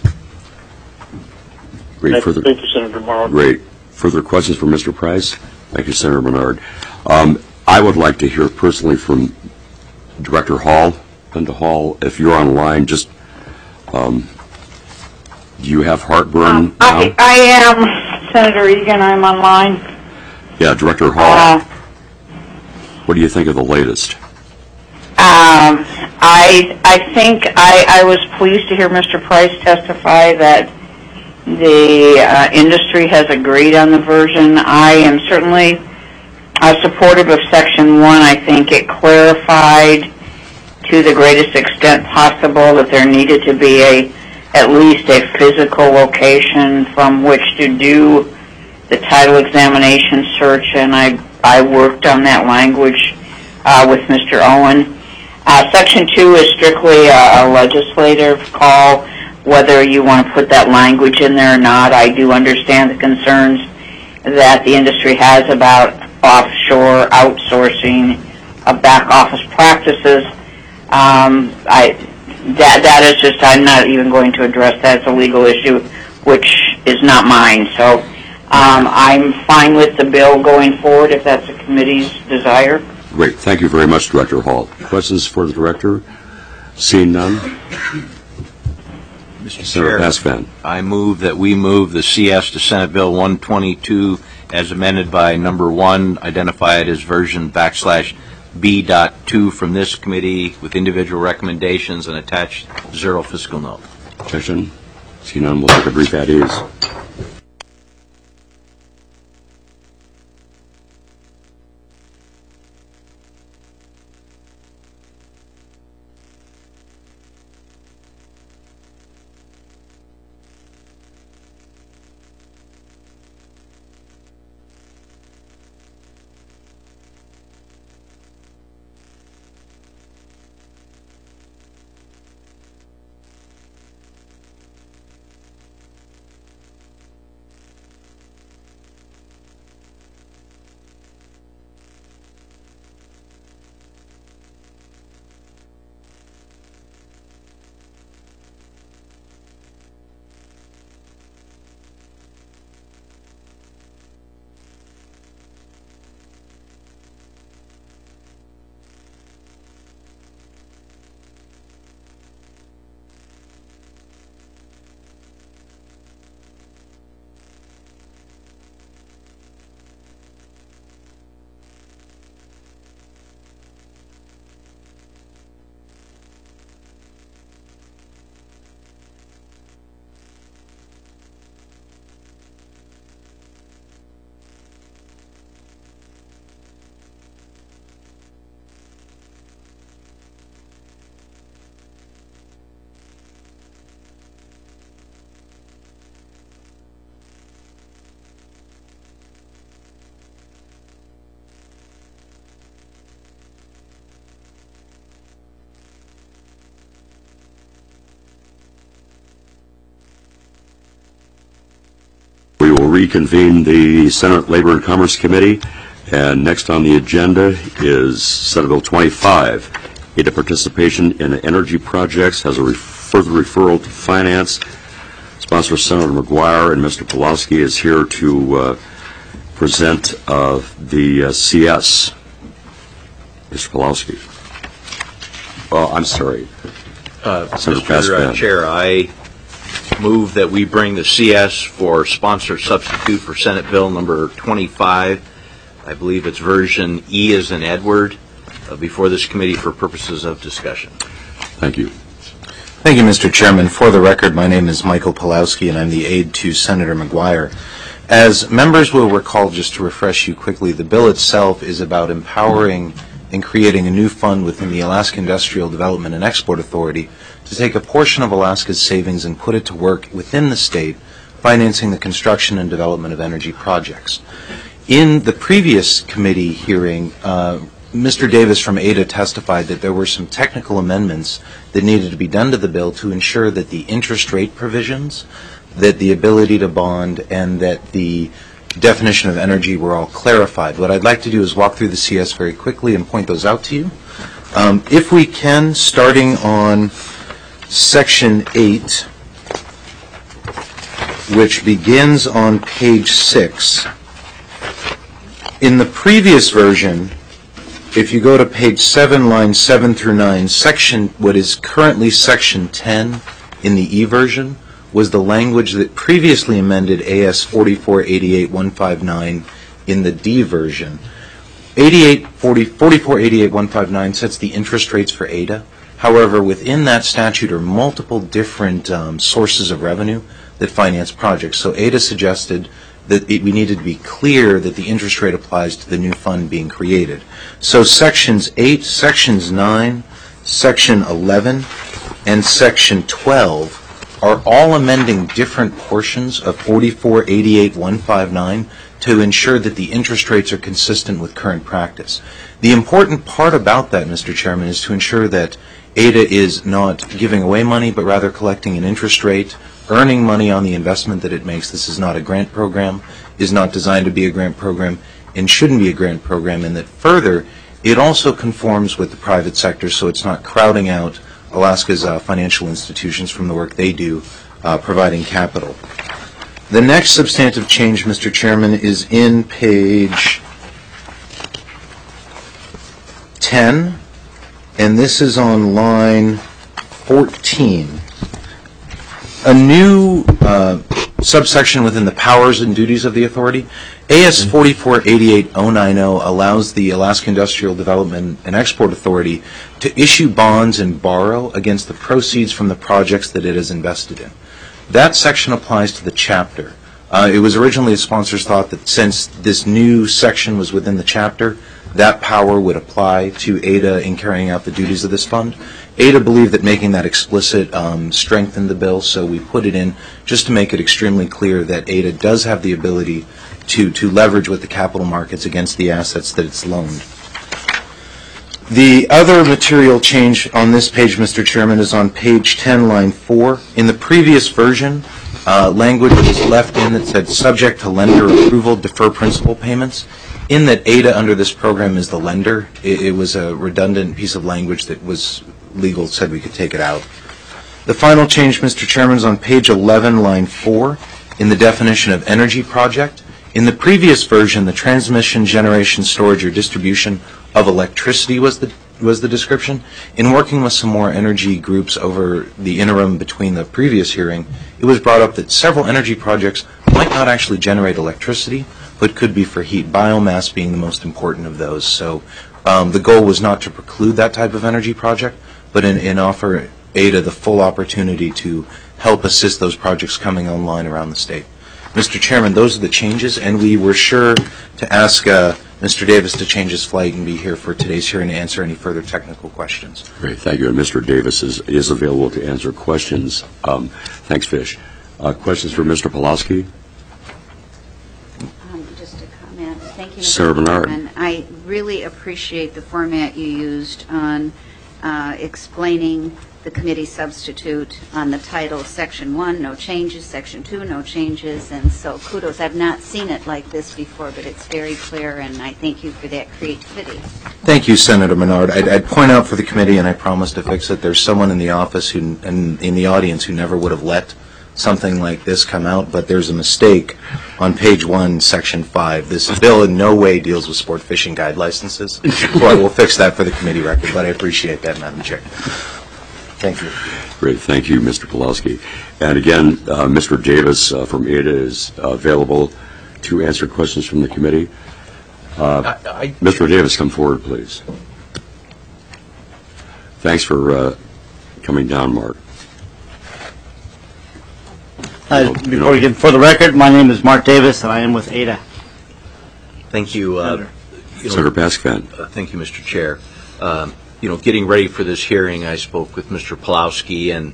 Great. Thank you, Senator Morrow. Great. Further questions for Mr. Price? Thank you, Senator Bernard. I would like to hear personally from Director Hall. Linda Hall, if you're online, just do you have heartburn now? I am, Senator Egan. I'm online. Yeah, Director Hall. What do you think of the latest? I think I was pleased to hear Mr. Price testify that the industry has agreed on the version. I am certainly supportive of Section 1. I think it clarified to the greatest extent possible that there needed to be at least a physical location from which to do the title examination search, and I worked on that language with Mr. Owen. Section 2 is strictly a legislative call, whether you want to put that language in there or not. I do understand the concerns that the industry has about offshore outsourcing of back office practices. That is just, I'm not even going to address that as a legal issue, which is not mine. So I'm fine with the bill going forward if that's the committee's desire. Great. Thank you very much, Director Hall. Questions for the Director? Seeing none? Mr. Senator Chair, Pasvan. I move that we move the CS to Senate Bill 122 as amended by number 1, identified as version /B.2 from this committee with individual recommendations and attached zero fiscal note. Objection? Seeing none, we'll take a brief at ease. We will reconvene the Senate Labor and Commerce Committee, and next on the agenda is Senate Bill 25, aid to participation in energy projects, has a further referral to Finance. Sponsor Senator McGuire, and Mr. Pawlowski is here to present the CS. Mr. Pawlowski. Well, I'm sorry. Senator Pasvan. Chair, I move that we bring the CS for sponsor substitute for Senate Bill number 25. I believe it's version E as in Edward, before this committee for purposes of discussion. Thank you. Thank you, Mr. Chairman. For the record, my name is Michael Pawlowski, and I'm the aide to Senator McGuire. As members will recall, just to refresh you quickly, the bill itself is about empowering and creating a new fund within the Alaska Industrial Development and Export Authority to take a portion of Alaska's savings and put it to work within the state, financing the construction and development of energy projects. In the previous committee hearing, Mr. Davis from ADA testified that there were some technical amendments that needed to be done to the bill to ensure that the interest rate provisions, that the ability to bond, and that the definition of energy were all clarified. What I'd like to do is walk through the CS very quickly and point those out to you. If we can, starting on Section 8, which begins on page 6. In the previous version, if you go to page 7, lines 7 through 9, what is currently Section 10 in the E version was the language that previously amended AS 4488-159 in the D version. 4488-159 sets the interest rates for ADA. However, within that statute are multiple different sources of revenue that finance projects. So ADA suggested that we needed to be clear that the interest rate applies to the new fund being created. So Sections 8, Sections 9, Section 11, and Section 12 are all amending different portions of 4488-159 to ensure that the interest rates are consistent with current practice. The important part about that, Mr. Chairman, is to ensure that ADA is not giving away money, but rather collecting an interest rate, earning money on the investment that it makes. This is not a grant program, is not designed to be a grant program, and shouldn't be a grant program, and that further, it also conforms with the private sector, so it's not crowding out Alaska's financial institutions from the work they do providing capital. The next substantive change, Mr. Chairman, is in page 10, and this is on line 14. A new subsection within the powers and duties of the authority. AS 4488-090 allows the Alaska Industrial Development and Export Authority to issue bonds and borrow against the proceeds from the projects that it has invested in. That section applies to the chapter. It was originally a sponsor's thought that since this new section was within the chapter, that power would apply to ADA in carrying out the duties of this fund. ADA believed that making that explicit strengthened the bill, so we put it in just to make it extremely clear that ADA does have the ability to leverage with the capital markets against the assets that it's loaned. The other material change on this page, Mr. Chairman, is on page 10, line 4. In the previous version, language was left in that said, subject to lender approval, defer principal payments. In that ADA under this program is the lender, it was a redundant piece of language that was legal, said we could take it out. The final change, Mr. Chairman, is on page 11, line 4, in the definition of energy project. In the previous version, the transmission, generation, storage, or distribution of electricity was the description. In working with some more energy groups over the interim between the previous hearing, it was brought up that several energy projects might not actually generate electricity, but could be for heat, biomass being the most important of those. So the goal was not to preclude that type of energy project, but in offer ADA the full opportunity to help assist those projects coming online around the state. Mr. Chairman, those are the changes, and we were sure to ask Mr. Davis to change his flight and be here for today's hearing to answer any further technical questions. Great, thank you. And Mr. Davis is available to answer questions. Thanks, Fish. Questions for Mr. Pulaski? Just a comment. Thank you, Sarah Mr. Bernard. Chairman. I really appreciate the format you used on explaining the committee substitute on the title, Section 1, no changes, Section 2, no changes, and so kudos. I've not seen it like this before, but it's very clear, and I thank you for that creativity. Thank you, Senator Menard. I'd point out for the committee, and I promise to fix it, there's someone in the office and in the audience who never would have let something like this come out, but there's a mistake on page 1, Section 5. This bill in no way deals with sport fishing guide licenses, so I will fix that for the committee record, but I appreciate that, Madam Chair. Thank you. Great, thank you, Mr. Pulaski. And again, Mr. Davis from ADA is available to answer questions from the committee. Mr. Davis, come forward, please. Thanks for coming down, Mark. Before we get for the record, my name is Mark Davis, and I am with ADA. Thank you, Senator Paskvan. Thank you, Mr. Chair. getting ready for this hearing, I spoke with Mr. Pulowski, and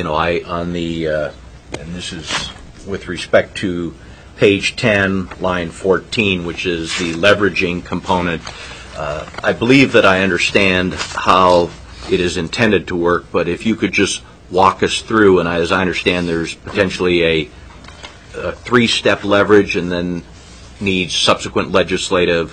and this is with respect to page 10, line 14, which is the leveraging component. I believe that I understand how it is intended to work, but if you could just walk us through, and as I understand, there's potentially a 3-step leverage, and then needs subsequent legislative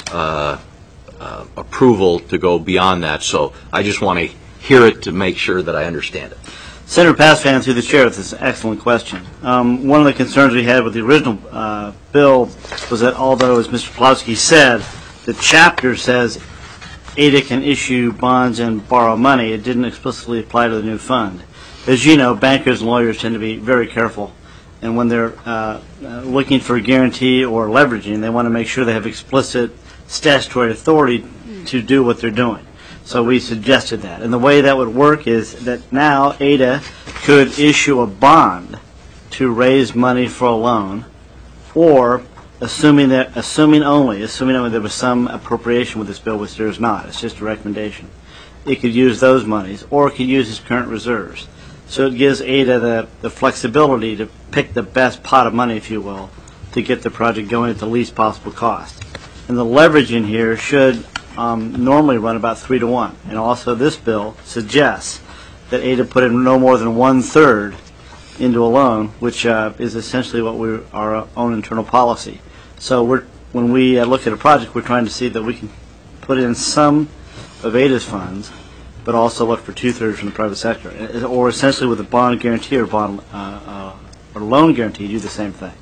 approval to go beyond that. So I just want to hear it to make sure that I understand it. Senator Pasfan, through the chair, this is an excellent question. One of the concerns we had with the original bill was that although, as Mr. Pulowski said, the chapter says ADA can issue bonds and borrow money, it didn't explicitly apply to the new fund. As you know, bankers and lawyers tend to be very careful, and when they're looking for a guarantee or leveraging, they want to make sure they have explicit statutory authority to do what they're doing. So we suggested that. And the way that would work is that now ADA could issue a bond to raise money for a loan, or assuming only there was some appropriation with this bill, which there is not. It's just a recommendation. It could use those monies, or it could use its current reserves. So it gives ADA the flexibility to pick the best pot of money, if you will, to get the project going at the least possible cost. And the leverage in here should normally run about 3-to-1. And also this bill suggests that ADA put in no more than 1/3 into a loan, which is essentially what our own internal policy. So when we look at a project, we're trying to see that we can put in some of ADA's funds, but also look for 2/3 from the private sector, or essentially with a bond guarantee or or loan guarantee, do the same thing.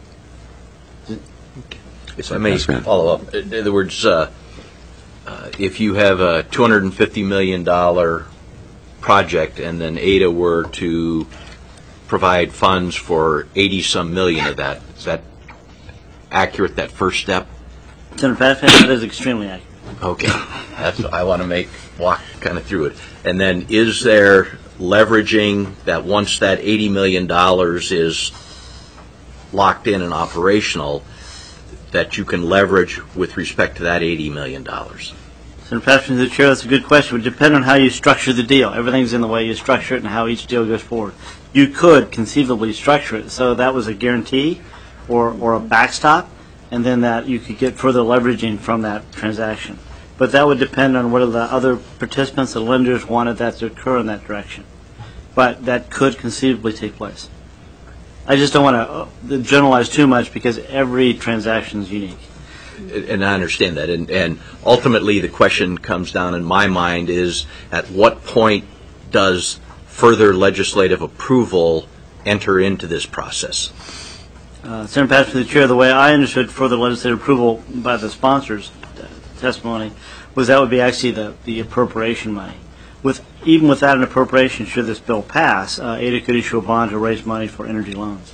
If I may follow up, in other words, if you have a $250 million project and then ADA were to provide funds for 80-some million of that, is that accurate, that first step? Senator Pasfan, that is extremely accurate. Okay, that's what I want to walk kind of through it. And then is there leveraging that once that $80 million is locked in and operational, that you can leverage with respect to that $80 million? Senator Pasfan, the chair, that's a good question. It would depend on how you structure the deal. Everything's in the way you structure it and how each deal goes forward. You could conceivably structure it so that was a guarantee or a backstop, and then that you could get further leveraging from that transaction. But that would depend on whether the other participants, the lenders, wanted that to occur in that direction. But that could conceivably take place. I just don't want to generalize too much because every transaction is unique. And I understand that. And ultimately the question comes down in my mind is, at what point does further legislative approval enter into this process? Senator Pasfan, the chair, the way I understood further legislative approval by the sponsor's testimony was that would be actually the appropriation money. Even without an appropriation, should this bill pass, ADA could issue a bond to raise money for energy loans.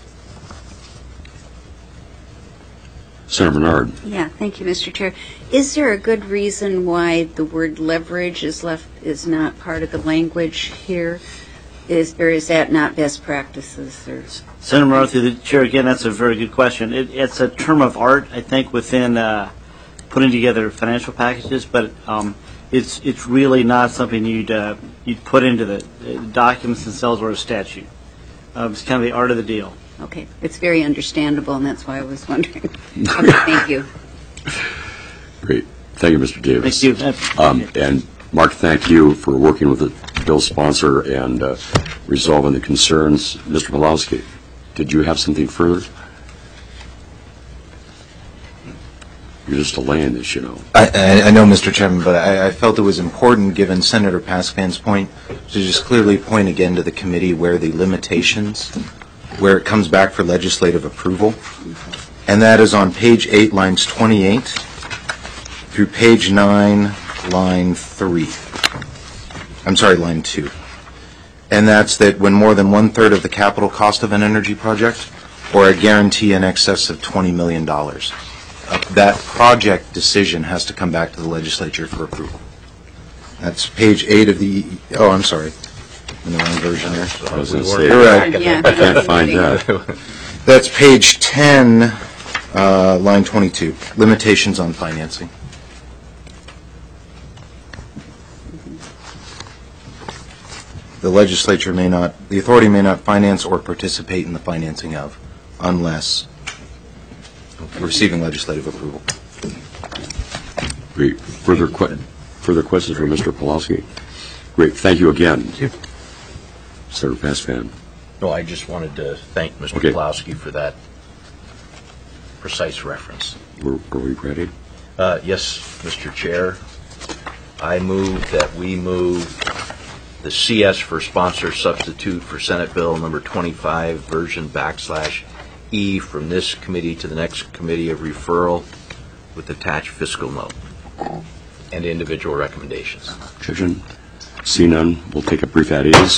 Senator Bernard. Yeah, thank you, Mr. Chair. Is there a good reason why the word leverage is not part of the language here? Or is that not best practices? Or? Senator Bernard, through the chair, again, that's a very good question. It's a term of art, I think, within putting together financial packages, but it's really not something you'd put into the documents themselves or a statute. It's kind of the art of the deal. Okay, it's very understandable, and that's why I was wondering. Okay, thank you. Great. Thank you, Mr. Davis. Thank you. And Mark, thank you for working with the bill sponsor and resolving the concerns. Mr. Pulowski, did you have something further? You're just delaying this, you know. I know, Mr. Chairman, but I felt it was important, given Senator Pasfan's point, to just clearly point again to the committee where the limitations, where it comes back for legislative approval. And that is on page 8, lines 28 through page 9, line 3. I'm sorry, line 2. And that's that when more than 1/3 of the capital cost of an energy project or a guarantee in excess of $20 million. That project decision has to come back to the legislature for approval. That's page 8 of the, oh, I'm sorry. In the wrong version there. I was going to say, correct. I can't find that. That's page 10, line 22, limitations on financing. the legislature may not, the authority may not finance or participate in the financing of, unless receiving legislative approval. Great. Further questions for Mr. Pawlowski? Great. Thank you again. Senator Pasfan. No, I just wanted to thank Mr. Pawlowski for that precise reference. Are we ready? Yes, Mr. Chair. I move that we move the CS for sponsor substitute for Senate Bill number 25 version /E from this committee to the next committee of referral with attached fiscal note and individual recommendations. Objection? See none. We'll take a brief at ease.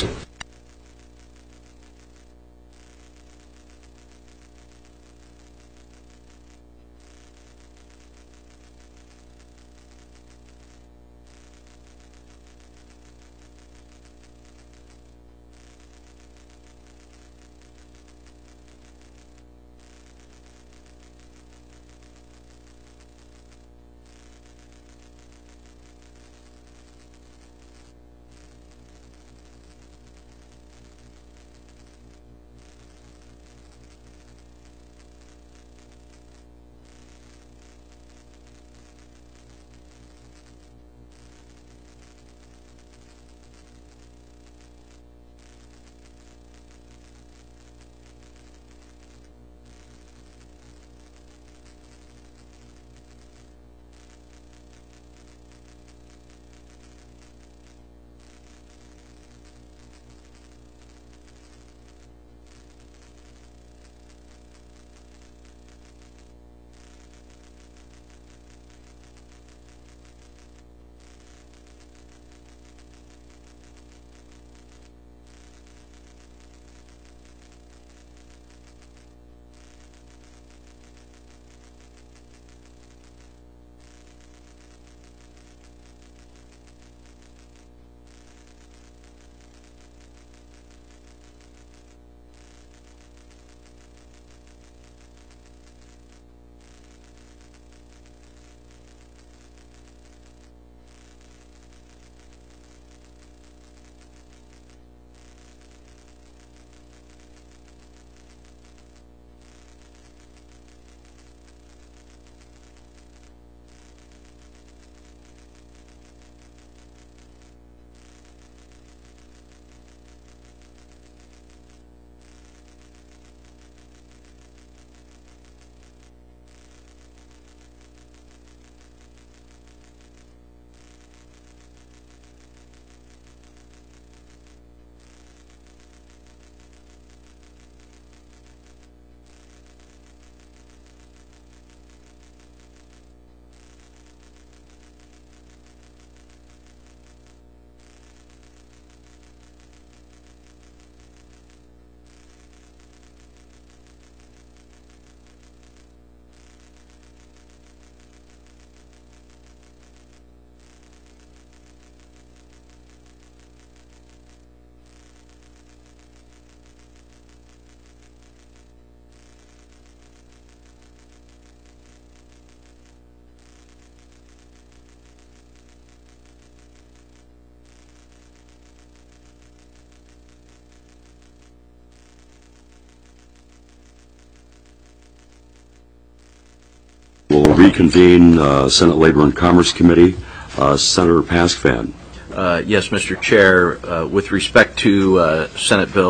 We'll reconvene Senate Labor and Commerce Committee. Senator Pasfan. Yes, Mr. Chair. With respect to Senate Bill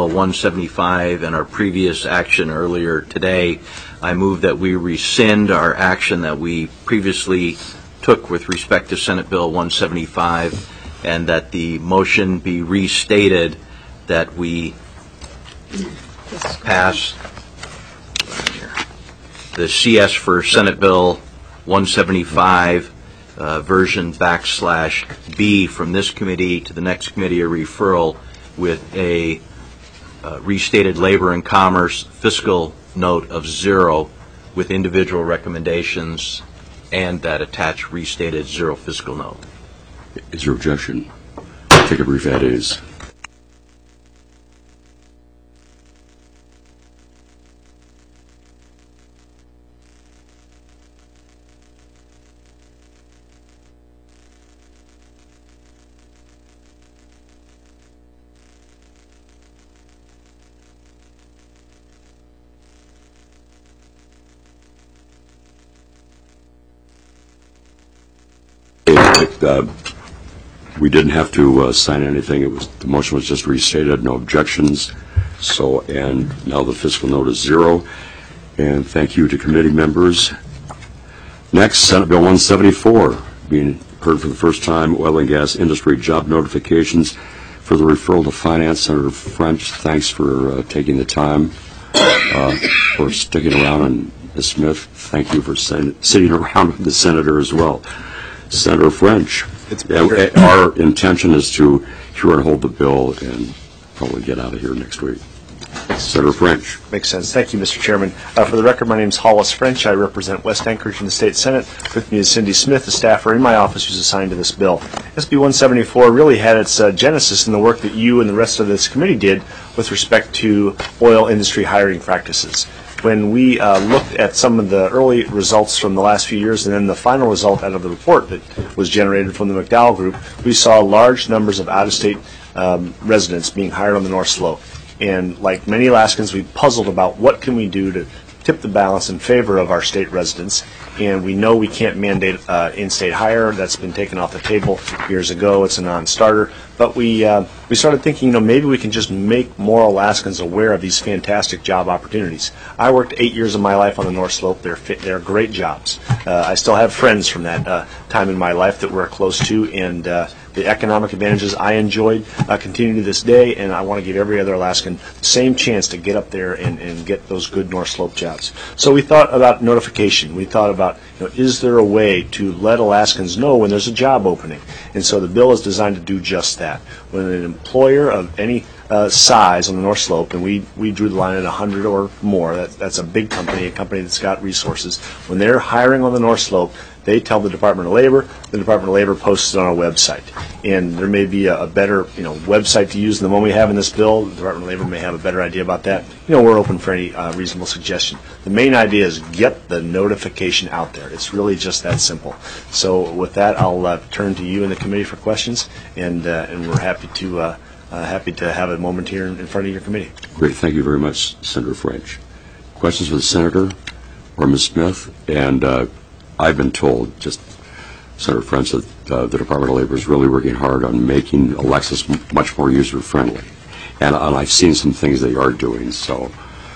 175 and our previous action earlier today, I move that we rescind our action that we previously took with respect to Senate Bill 175 and that the motion be restated that we pass the CS for Senate Bill 175 version /B from this committee to the next committee of referral with a restated labor and commerce fiscal note of 0 with individual recommendations and that attached restated 0 fiscal note. Is there objection? Take a brief at ease. We didn't have to sign anything. The motion was just restated, no objections. So, and now the fiscal note is 0. And thank you to committee members. Next, Senate Bill 174, being heard for the first time, oil and gas industry job notifications for the referral to finance. Senator French, thanks for taking the time, for sticking around, and Ms. Smith, thank you for sitting around with the senator as well. Senator French, our intention is to hear and hold the bill and probably get out of here next week. Senator French. Makes sense. Thank you, Mr. Chairman. For the record, my name is Hollis French. I represent West Anchorage in the State Senate. With me is Cindy Smith, the staffer in my office who's assigned to this bill. SB 174 really had its genesis in the work that you and the rest of this committee did with respect to oil industry hiring practices. When we looked at some of the early results from the last few years and then the final result out of the report that was generated from the McDowell Group, we saw large numbers of out-of-state residents being hired on the North Slope. And like many Alaskans, we puzzled about what can we do to tip the balance in favor of our state residents. And we know we can't mandate in-state hire. That's been taken off the table years ago. It's a non-starter. But we started thinking, maybe we can just make more Alaskans aware of these fantastic job opportunities. I worked 8 years of my life on the North Slope. They're great jobs. I still have friends from that time in my life that we're close to, and the economic advantages I enjoyed continue to this day, and I want to give every other Alaskan the same chance to get up there and get those good North Slope jobs. So we thought about notification. We thought about, is there a way to let Alaskans know when there's a job opening? And so the bill is designed to do just that. When an employer of any size on the North Slope, and we drew the line at 100 or more, that's a big company, a company that's got resources. When they're hiring on the North Slope, they tell the Department of Labor. The Department of Labor posts it on our website. And there may be a better, website to use than the one we have in this bill. The Department of Labor may have a better idea about that. We're open for any reasonable suggestion. The main idea is get the notification out there. It's really just that simple. So with that, I'll turn to you and the committee for questions, and we're happy to have a moment here in front of your committee. Great. Thank you very much, Senator French. Questions for the senator or Ms. Smith? And I've been told, just Senator French, that the Department of Labor is really working hard on making Alexis much more user-friendly. And I've seen some things they are doing. So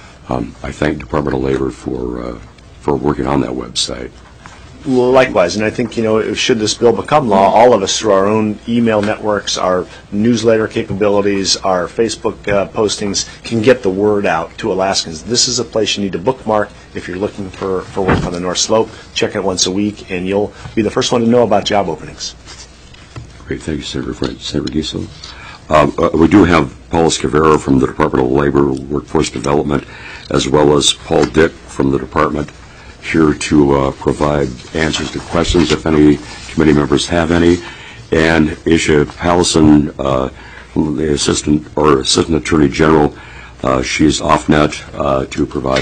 I thank Department of Labor for working on that website. Well, likewise, and I think, should this bill become law, all of us through our own email networks, our newsletter capabilities, our Facebook postings can get the word out to Alaskans. This is a place you need to bookmark if you're looking for work on the North Slope. Check it once a week, and you'll be the first one to know about job openings. Great. Thank you, Senator French. Senator Giesel. We do have Paul Escavero from the Department of Labor Workforce Development, as well as Paul Dick from the Department, here to provide answers to questions if any committee members have any. And Isha Pallison, the Assistant Attorney General, she's off net to provide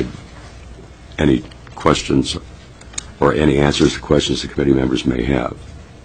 any questions or any answers to questions the committee members may have.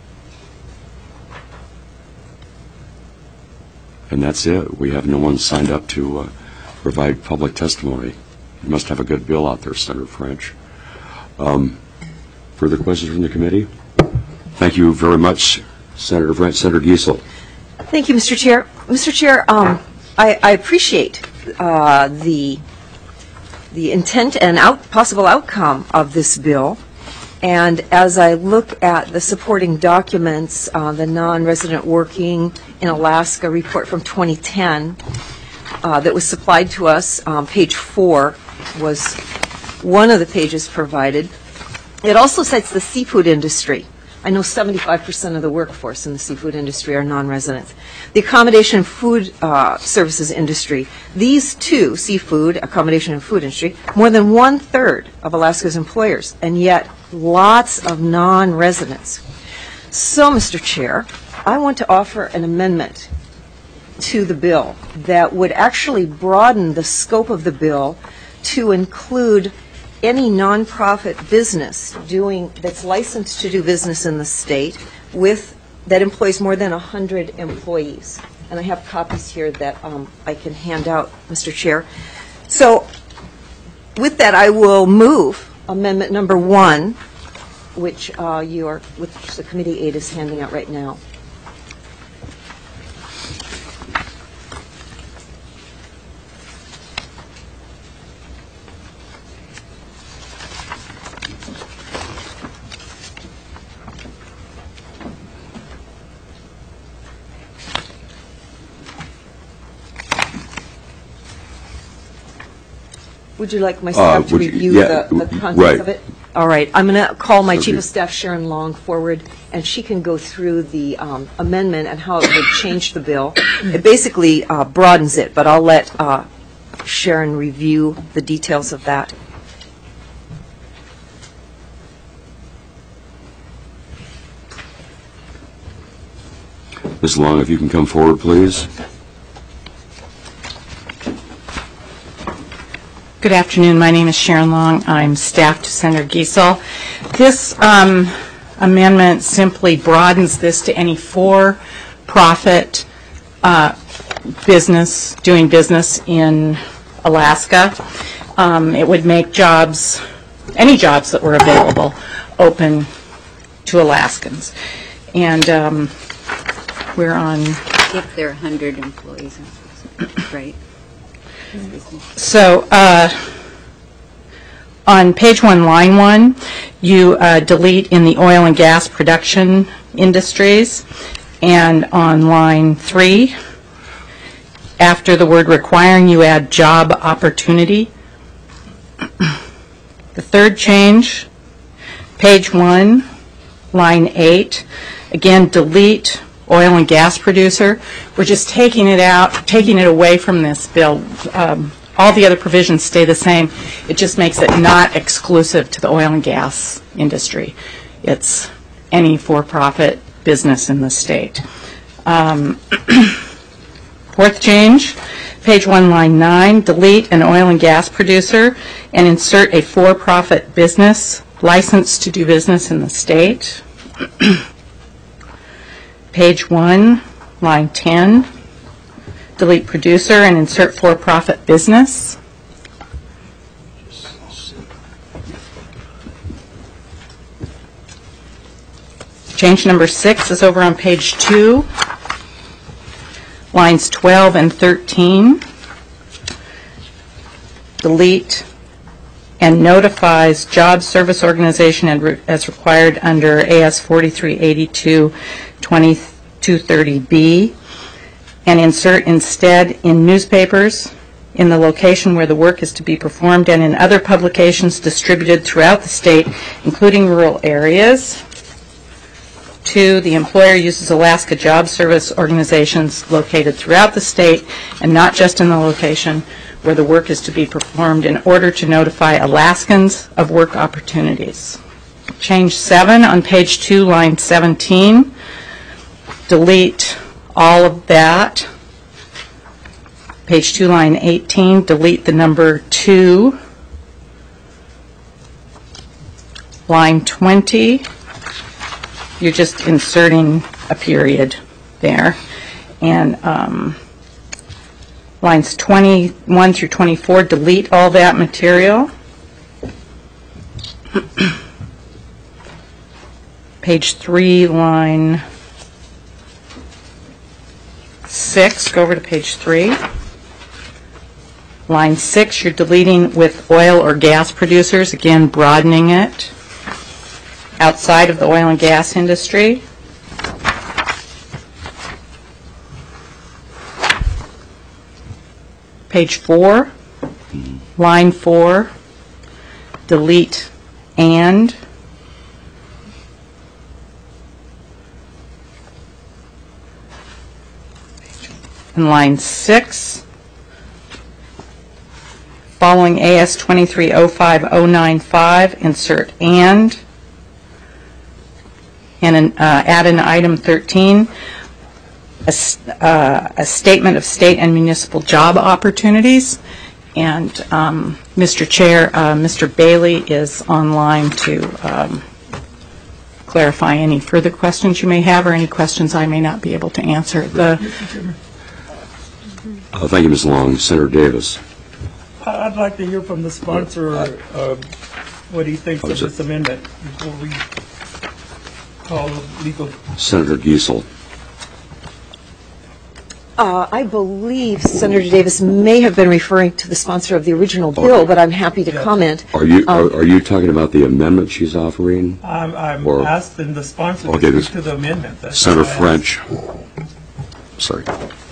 And that's it. We have no one signed up to provide public testimony. You must have a good bill out there, Senator French. Further questions from the committee? Thank you very much, Senator French. Senator Giesel. Thank you, Mr. Chair. Mr. Chair, I appreciate the intent and possible outcome of this bill. And as I look at the supporting documents, the non-resident working in Alaska report from 2010 that was supplied to us, page 4 was one of the pages provided. It also cites the seafood industry. I know 75% of the workforce in the seafood industry are non-residents. The accommodation and food services industry, these two, seafood, accommodation and food industry, more than 1/3 of Alaska's employers, and yet lots of non-residents. So, Mr. Chair, I want to offer an amendment to the bill that would actually broaden the scope of the bill to include any nonprofit business that's licensed to do business in the state that employs more than 100 employees. And I have copies here that I can hand out, Mr. Chair. So with that, I will move amendment number 1 which the committee aide is handing out right now. Would you like my staff to review the contents of it? All right. I'm going to call my Chief of Staff, Sharon Long, forward, and she can go through the amendment and how it would change the bill. It basically broadens it, but I'll let Sharon review the details of that. Ms. Long, if you can come forward, please. Good afternoon. My name is Sharon Long. I'm staff to Senator Giesel. This amendment simply broadens this to any for-profit business doing business in Alaska. It would make jobs, any jobs that were available, open to Alaskans. And we're on... If there are 100 employees, right? So on page 1, line 1, you delete in the oil and gas production industries, and on line 3, after the word requiring, you add job opportunity. The third change, page 1, line 8, again delete oil and gas producer. We're just taking it out, taking it away from this bill. All the other provisions stay the same. It just makes it not exclusive to the oil and gas industry. It's any for-profit business in the state. Fourth change, page 1, line 9, delete an oil and gas producer and insert a for-profit business licensed to do business in the state. Page 1, line 10, delete producer and insert for-profit business. Change number 6 is over on page 2, lines 12 and 13. Delete and notifies job service organization as required under AS 4382 2230B, and insert instead in newspapers in the location where the work is to be performed and in other publications distributed throughout the state, including rural areas. 2, the employer uses Alaska Job Service organizations located throughout the state and not just in the location where the work is to be performed in order to notify Alaskans of work opportunities. Change 7 on page 2, line 17. Delete all of that. Page 2, line 18, delete the number 2. Line 20, you're just inserting a period there. And lines 21 through 24, delete all that material. Page 3, line 6, go over to page 3. Line 6, you're deleting with oil or gas producers, again broadening it outside of the oil and gas industry. Page 4, line 4, delete and. And line 6, following AS 2305-095, insert and add an item 13, a statement of state and municipal job opportunities. And Mr. Chair, Mr. Bailey is online to clarify any further questions you may have or any questions I may not be able to answer. Thank you, Ms. Long. Senator Davis. I'd like to hear from the sponsor what he thinks of this amendment before we call legal. Senator Giesel. I believe Senator Davis may have been referring to the sponsor of the original bill, but I'm happy to comment. Are you talking about the amendment she's offering? I'm Or- asking the sponsor Okay, to this- speak to the amendment. That's Senator what I French. Sorry.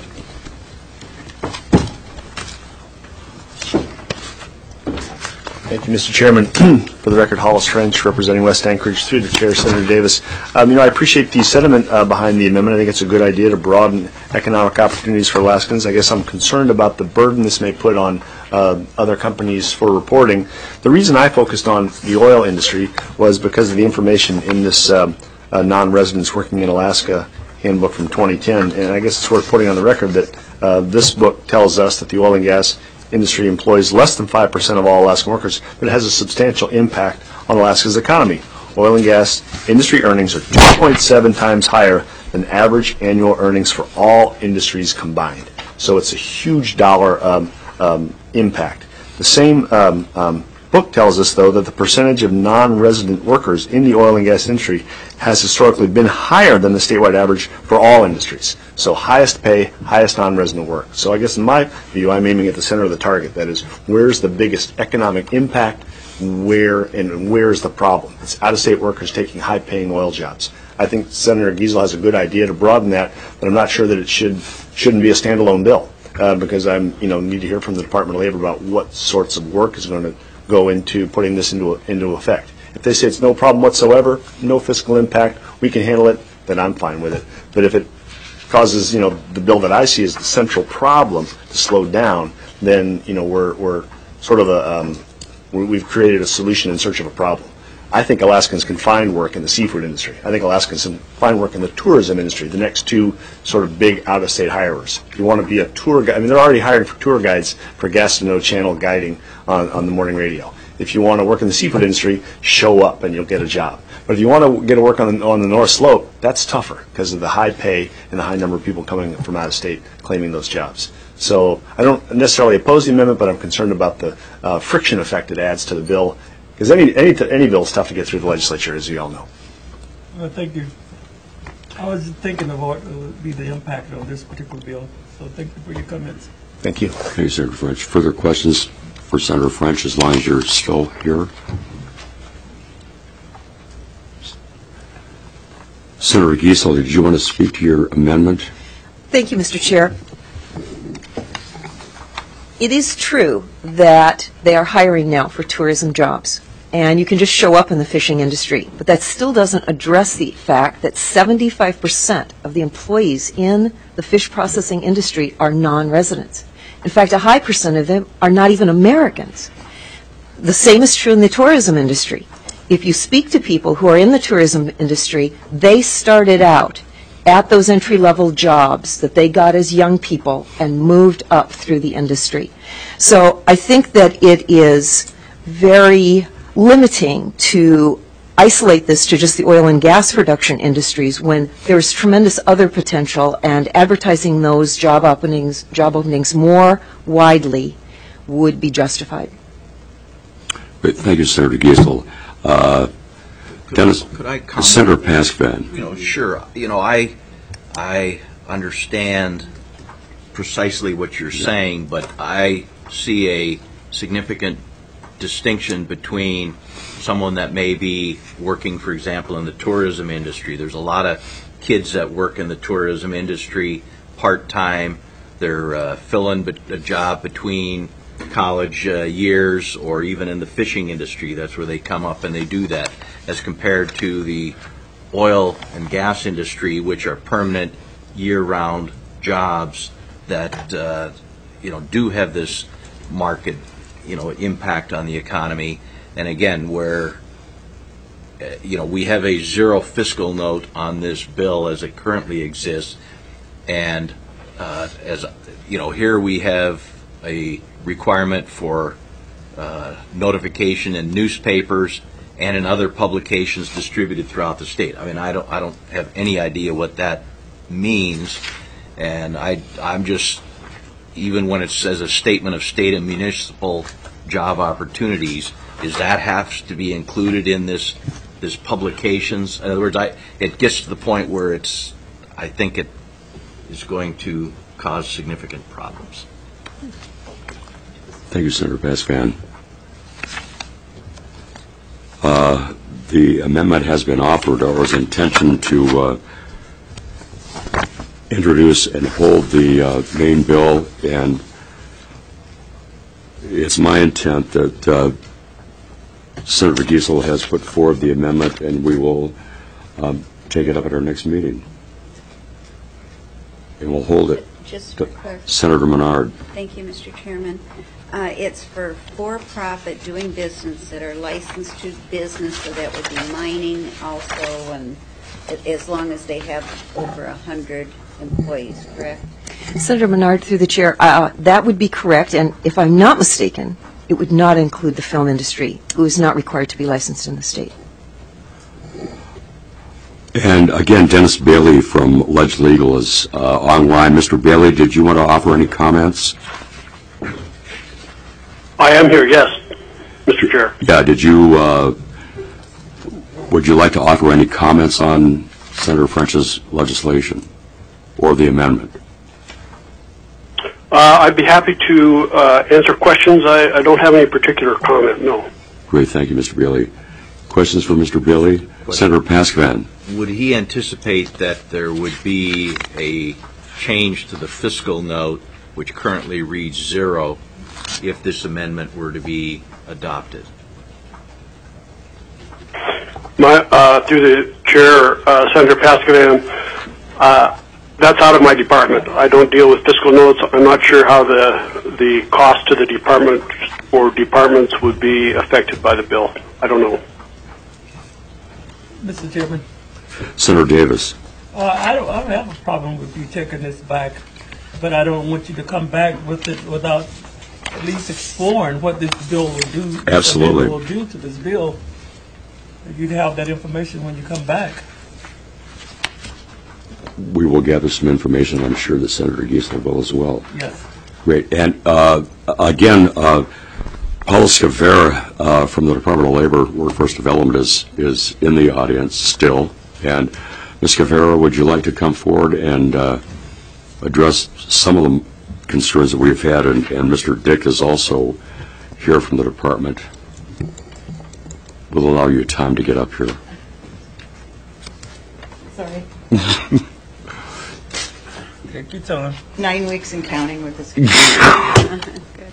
Thank you, Mr. Chairman. For the record, Hollis French, representing West Anchorage, through the chair, Senator Davis. I appreciate the sentiment behind the amendment. I think it's a good idea to broaden economic opportunities for Alaskans. I guess I'm concerned about the burden this may put on other companies for reporting. The reason I focused on the oil industry was because of the information in this non-residents working in Alaska handbook from 2010. And I guess it's worth putting on the record that this book tells us that the oil and gas industry employs less than 5% of all Alaskan workers, but it has a substantial impact on Alaska's economy. Oil and gas industry earnings are 2.7 times higher than average annual earnings for all industries combined. So it's a huge dollar impact. The same book tells us, though, that the percentage of non-resident workers in the oil and gas industry has historically been higher than the statewide average for all industries. So highest pay, highest non-resident work. So I guess in my view, I'm aiming at the center of the target. That is, where's the biggest economic impact? Where's the problem? It's out-of-state workers taking high-paying oil jobs. I think Senator Giesel has a good idea to broaden that, but I'm not sure that it shouldn't be a standalone bill because need to hear from the Department of Labor about what sorts of work is going to go into putting this into effect. If they say it's no problem whatsoever, no fiscal impact, we can handle it, then I'm fine with it. But if it causes, the bill that I see as the central problem to slow down, then, we're sort of we've created a solution in search of a problem. I think Alaskans can find work in the seafood industry. I think Alaskans can find work in the tourism industry, the next two sort of big out-of-state hirers. If you want to be a tour guide, they're already hiring for tour guides for Gas to Know channel guiding on the morning radio. If you want to work in the seafood industry, show up and you'll get a job. But if you want to get to work on the North Slope, that's tougher because of the high pay and the high number of people coming from out of state claiming those jobs. So I don't necessarily oppose the amendment, but I'm concerned about the friction effect it adds to the bill. Because any bill is tough to get through the legislature, as you all know. Well, thank you. I was thinking of what would be the impact of this particular bill. So thank you for your comments. Thank you. Okay, Senator French. Further questions for Senator French as long as you're still here? Senator Giesel, did you want to speak to your amendment? Thank you, Mr. Chair. It is true that they are hiring now for tourism jobs, and you can just show up in the fishing industry. But that still doesn't address the fact that 75% of the employees in the fish processing industry are non-residents. In fact, a high percent of them are not even Americans. The same is true in the tourism industry. If you speak to people who are in the tourism industry, they started out at those entry-level jobs that they got as young people and moved up through the industry. So I think that it is very limiting to isolate this to just the oil and gas production industries when there's tremendous other potential, and advertising those job openings more widely would be justified. Great. Thank you, Senator Giesel. Dennis, could I comment? Senator Paskvan. Sure. I understand precisely what you're saying, but I see a significant distinction between someone that may be working, for example, in the tourism industry. There's a lot of kids that work in the tourism industry part-time. They're filling a job between college years, or even in the fishing industry. That's where they come up and they do that, as compared to the oil and gas industry, which are permanent year-round jobs that do have this market impact on the economy. And again, where we have a zero fiscal note on this bill as it currently exists, and as here we have a requirement for notification in newspapers and in other publications distributed throughout the state. I mean, I don't have any idea what that means, and I'm just, even when it says a statement of state and municipal job opportunities, is that has to be included in this there's publications. In other words, it gets to the point where I think it is going to cause significant problems. Thank you, Senator Pascan. The amendment has been offered, or is intention to introduce and hold the main bill, and it's my intent that Senator Giesel has put forward the amendment, and we will take it up at our next meeting. And we'll hold it. Just for clarification. Senator Menard. Thank you, Mr. Chairman. It's for-profit doing business that are licensed to business, so that would be mining also, and as long as they have over 100 employees, correct? Senator Menard, through the chair, that would be correct, and if I'm not mistaken, it would not include the film industry, who is not required to be licensed in the state. And again, Dennis Bailey from Ledge Legal is online. Mr. Bailey, did you want to offer any comments? I am here, yes, Mr. Chair. Yeah, would you like to offer any comments on Senator French's legislation or the amendment? I'd be happy to answer questions. I don't have any particular comment, no. Great, thank you, Mr. Bailey. Questions for Mr. Bailey? Senator Pascan. Would he anticipate that there would be a change to the fiscal note, which currently reads 0, if this amendment were to be adopted? Through the chair, Senator Pascavan, that's out of my department. I don't deal with fiscal notes. I'm not sure how the cost to the department or departments would be affected by the bill. I don't know. Mr. Chairman. Senator Davis. I don't have a problem with you taking this back, but I don't want you to come back with it without at least exploring what this bill will do. Absolutely. What it will do to this bill. You'd have that information when you come back. We will gather some information. I'm sure that Senator Giesel will as well. Yes. Great. And again, Paula Scavera from the Department of Labor Workforce Development is in the audience still. And Ms. Scavera, would you like to come forward and address some of the concerns that we've had? And Mr. Dick is also here from the department. We'll allow you time to get up here. Sorry. Take your time. 9 weeks and counting with this. Good.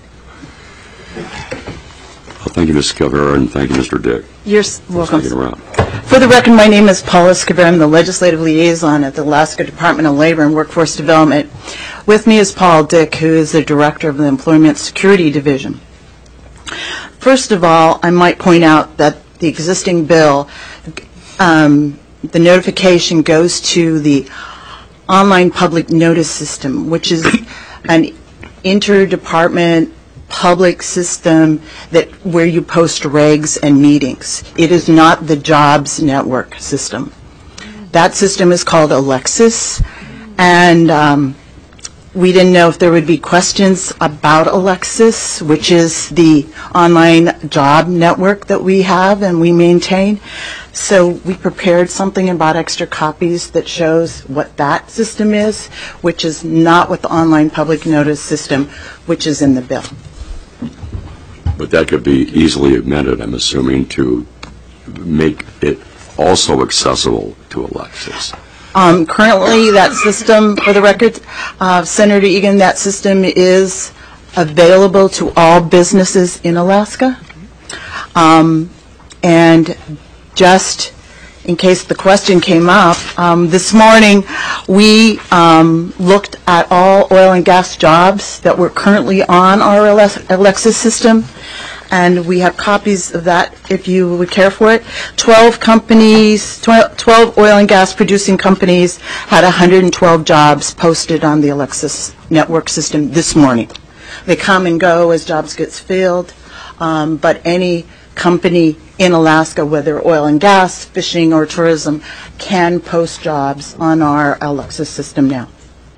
Well, thank you, Ms. Scavera, and thank you, Mr. Dick. You're welcome. Sticking around. For the record, my name is Paula Scavera. I'm the legislative liaison at the Alaska Department of Labor and Workforce Development. With me is Paul Dick, who is the director of the Employment Security Division. First of all, I might point out that the existing bill, the notification goes to the online public notice system, which is an interdepartment public system where you post regs and meetings. It is not the jobs network system. That system is called Alexis, and we didn't know if there would be questions about Alexis, which is the online job network that we have and we maintain. So we prepared something and bought extra copies that shows what that system is, which is not what the online public notice system, which is in the bill. But that could be easily amended, I'm assuming, to make it also accessible to Alexis. Currently, that system, for the record, Senator Egan, that system is available to all businesses in Alaska. And just in case the question came up, this morning we looked at all oil and gas jobs that were currently on our Alexis system. And we have copies of that if you would care for it. 12 companies, 12 oil and gas producing companies had 112 jobs posted on the Alexis network system this morning. They come and go as jobs gets filled, but any company in Alaska, whether oil and gas, fishing, or tourism, can post jobs on our Alexis system now.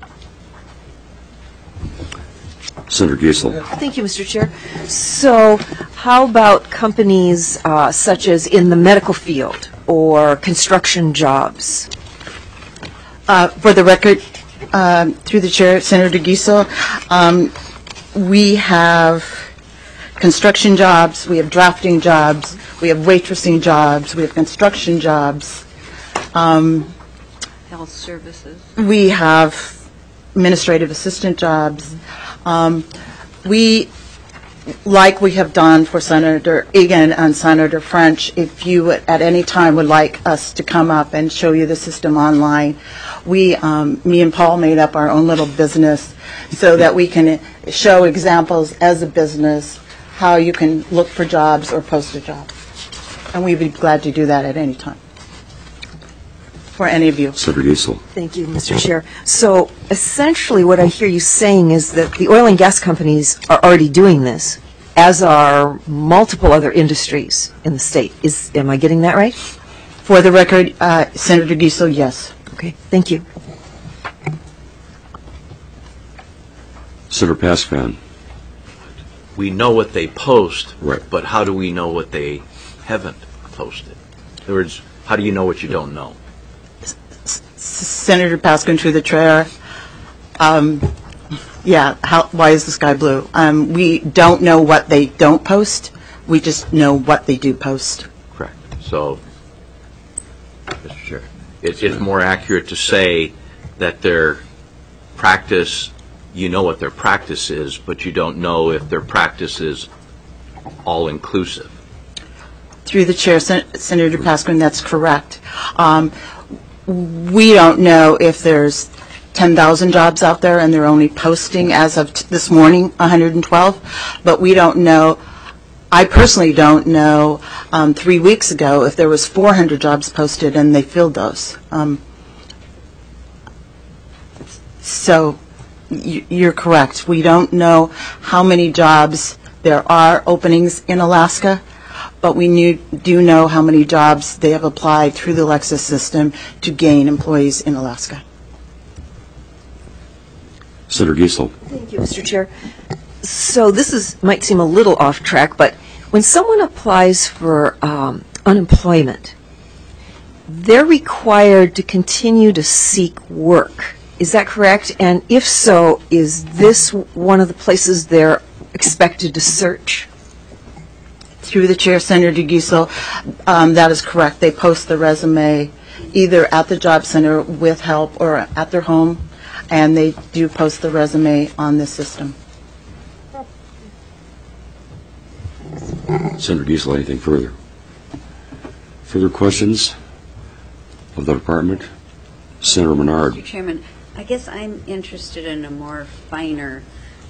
Senator Giesel. Thank you, Mr. Chair. So how about companies such as in the medical field or construction jobs? For the record, through the chair, Senator Giesel, we have construction jobs, we have drafting jobs, we have waitressing jobs, we have construction jobs. Health services. We have administrative assistant jobs. Like we have done for Senator Egan and Senator French, if you at any time would like us to come up and show you the system online, me and Paul made up our own little business so that we can show examples as a business how you can look for jobs or post a job. And we'd be glad to do that at any time for any of you. Senator Giesel. Thank you, Mr. Chair. So essentially what I hear you saying is that the oil and gas companies are already doing this, as are multiple other industries in the state. Am I getting that right? For the record, Senator Giesel, yes. Okay, thank you. Senator Paskvan. We know what they post, right, but how do we know what they haven't posted? In other words, how do you know what you don't know? Senator Paskvan, through the chair. Why is the sky blue? We don't know what they don't post. We just know what they do post. Correct. So, Mr. Chair, it's more accurate to say that their practice, you know what their practice is, but you don't know if their practice is all-inclusive. Through the chair, Senator Paskvan, that's correct. We don't know if there's 10,000 jobs out there and they're only posting, as of this morning, 112, but we don't know. I personally don't know 3 weeks ago if there was 400 jobs posted and they filled those. So you're correct. We don't know how many jobs there are openings in Alaska, but we do know how many jobs they have applied through the Lexus system to gain employees in Alaska. Senator Giesel. Thank you, Mr. Chair. So this might seem a little off track, but when someone applies for unemployment, they're required to continue to seek work. Is that correct? And if so, is this one of the places they're expected to search? Through the chair, Senator Giesel, that is correct. They post the resume either at the job center with help or at their home, and they do post the resume on the system. Senator Giesel, anything further? Further questions of the department? Senator Menard. Mr. Chairman, I guess I'm interested in a more finer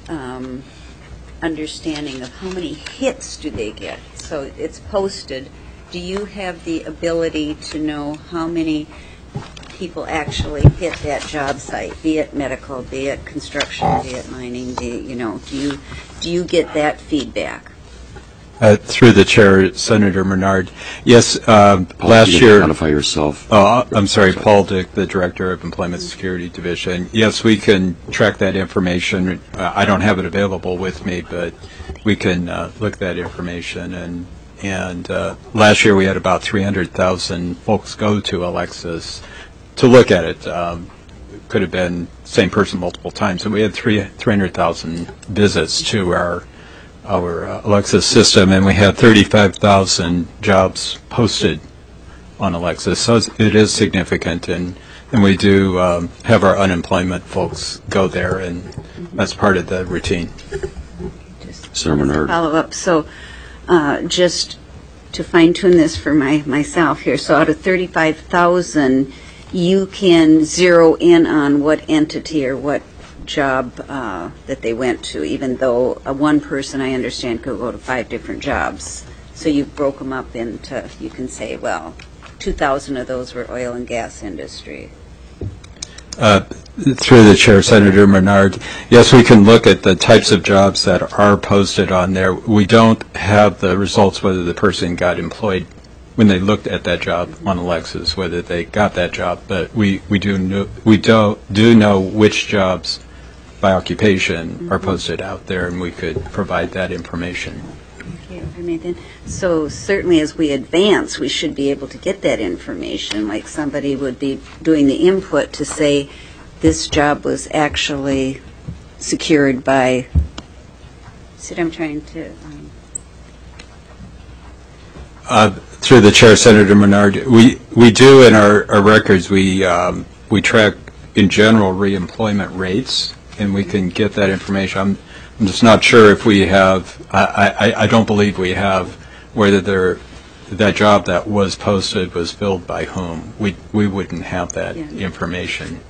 understanding of how many hits do they get. So it's posted. Do you have the ability to know how many people actually hit that job site, be it medical, be it construction, be it mining, do you get that feedback? Through the chair, Senator Menard. Yes, Paul, last you year. Identify yourself. Oh, I'm sorry, Paul Dick, the Director of Employment Security Division. Yes, we can track that information. I don't have it available with me, but we can look that information. And last year we had about 300,000 folks go to Alexis to look at it. Could have been same person multiple times, and we had 300,000 visits to our Alexis system, and we had 35,000 jobs posted on Alexis. So it is significant, and we do have our unemployment folks go there, and that's part of the routine. Senator Menard. Follow up. So just to fine tune this for myself here, so out of 35,000, you can zero in on what entity or what job that they went to, even though one person, I understand, could go to 5 different jobs. So you broke them up into, you can say, well, 2,000 of those were oil and gas industry. Through the chair, Senator Menard, yes, we can look at the types of jobs that are posted on there. We don't have the results whether the person got employed when they looked at that job on Alexis, whether they got that job, but we do know which jobs by occupation are posted out there, and we could provide that information. Okay, if I may then. So certainly as we advance, we should be able to get that information, like somebody would be doing the input to say this job was actually secured by, see what I'm trying to... Through the chair, Senator Menard, we do in our records, we track in general reemployment rates, and we can get that information. I'm just not sure if we have, I don't believe we have, whether that job that was posted was filled by whom. We wouldn't have that information.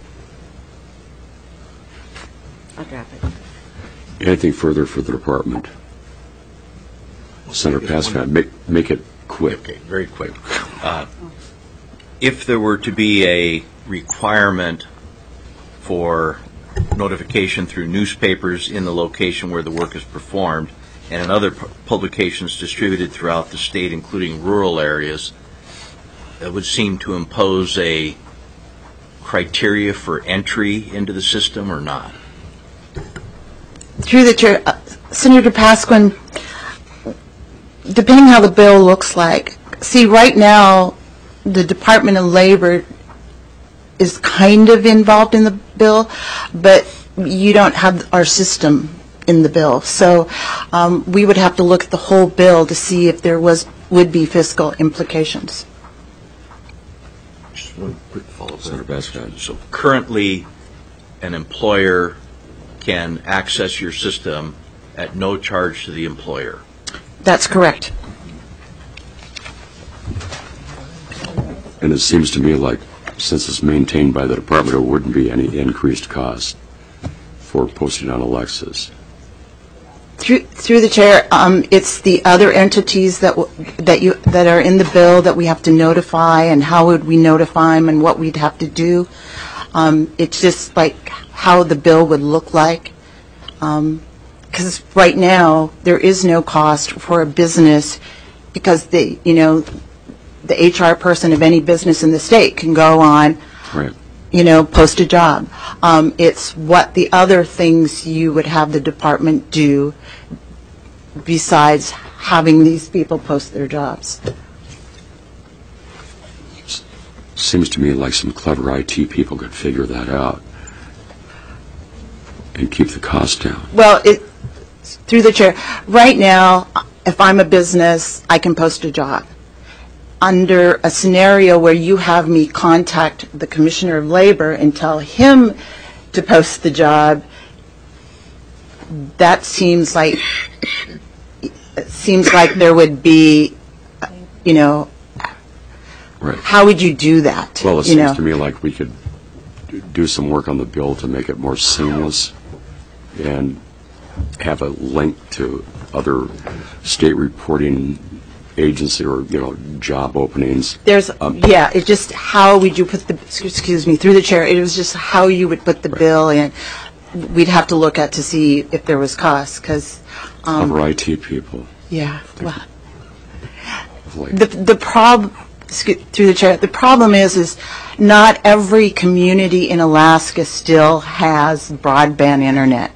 I'll drop it. Anything further for the department? Senator Pascal, make it quick. Okay, very quick. If there were to be a requirement for notification through newspapers in the location where the work is performed and in other publications distributed throughout the state, including rural areas, it would seem to impose a criteria for entry into the system or not? Through the chair, Senator Pasquin, depending how the bill looks like, see, right now, the Department of Labor is kind of involved in the bill, but you don't have our system in the bill. So we would have to look at the whole bill to see if there would be fiscal implications. Just one quick follow-up. Senator Pascal. So currently, an employer can access your system at no charge to the employer. That's correct. And it seems to me like, since it's maintained by the department, there wouldn't be any increased cost for posting on Alexis. Through the chair, it's the other entities that are in the bill that we have to notify, and how would we notify them, and what we'd have to do. It's just like how the bill would look like. Because right now there is no cost for a business, because the HR person of any business in the state can go on, post a job. It's what the other things you would have the department do besides having these people post their jobs. Seems to me like some clever IT people could figure that out and keep the cost down. Well, through the chair, right now, if I'm a business, I can post a job. Under a scenario where you have me contact the Commissioner of Labor and tell him to post the job, that seems like there would be, how would you do that? Well, it seems to me like we could do some work on the bill to make it more seamless and have a link to other state reporting agency or job openings. It's just how would you put through the chair, it was just how you would put the bill in. We'd have to look at to see if there was cost, because cover IT people. Yeah. Well, the problem, through the chair, the problem is not every community in Alaska still has broadband internet.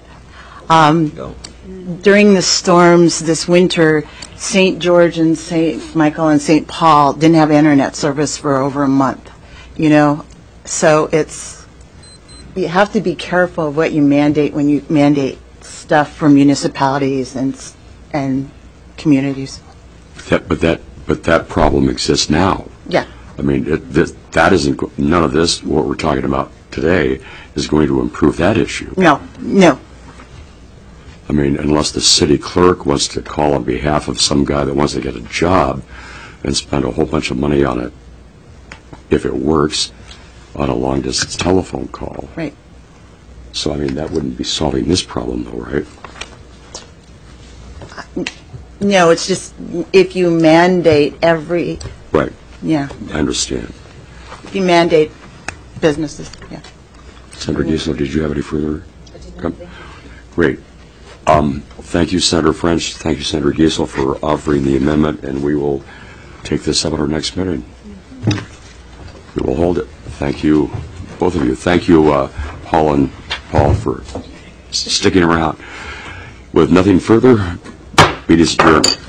During the storms this winter, St. George and St. Michael and St. Paul didn't have internet service for over a month, So you have to be careful of what you mandate when you mandate stuff for municipalities and communities. But that problem exists now. Yeah. I mean, that isn't, none of this, what we're talking about today, is going to improve that issue. No. I mean, unless the city clerk wants to call on behalf of some guy that wants to get a job and spend a whole bunch of money on it, if it works, on a long-distance telephone call. Right. So, I mean, that wouldn't be solving this problem, though, right? No, it's just if you mandate every... Right. Yeah. I understand. If you mandate businesses, yeah. Senator Giesel, did you have any further? Great. Thank you, Senator French. Thank you, Senator Giesel, for offering the amendment, and we will take this up at our next meeting. We will hold it. Thank you, both of you. Thank you, Paul and Paul, for sticking around. With nothing further, Meeting is adjourned.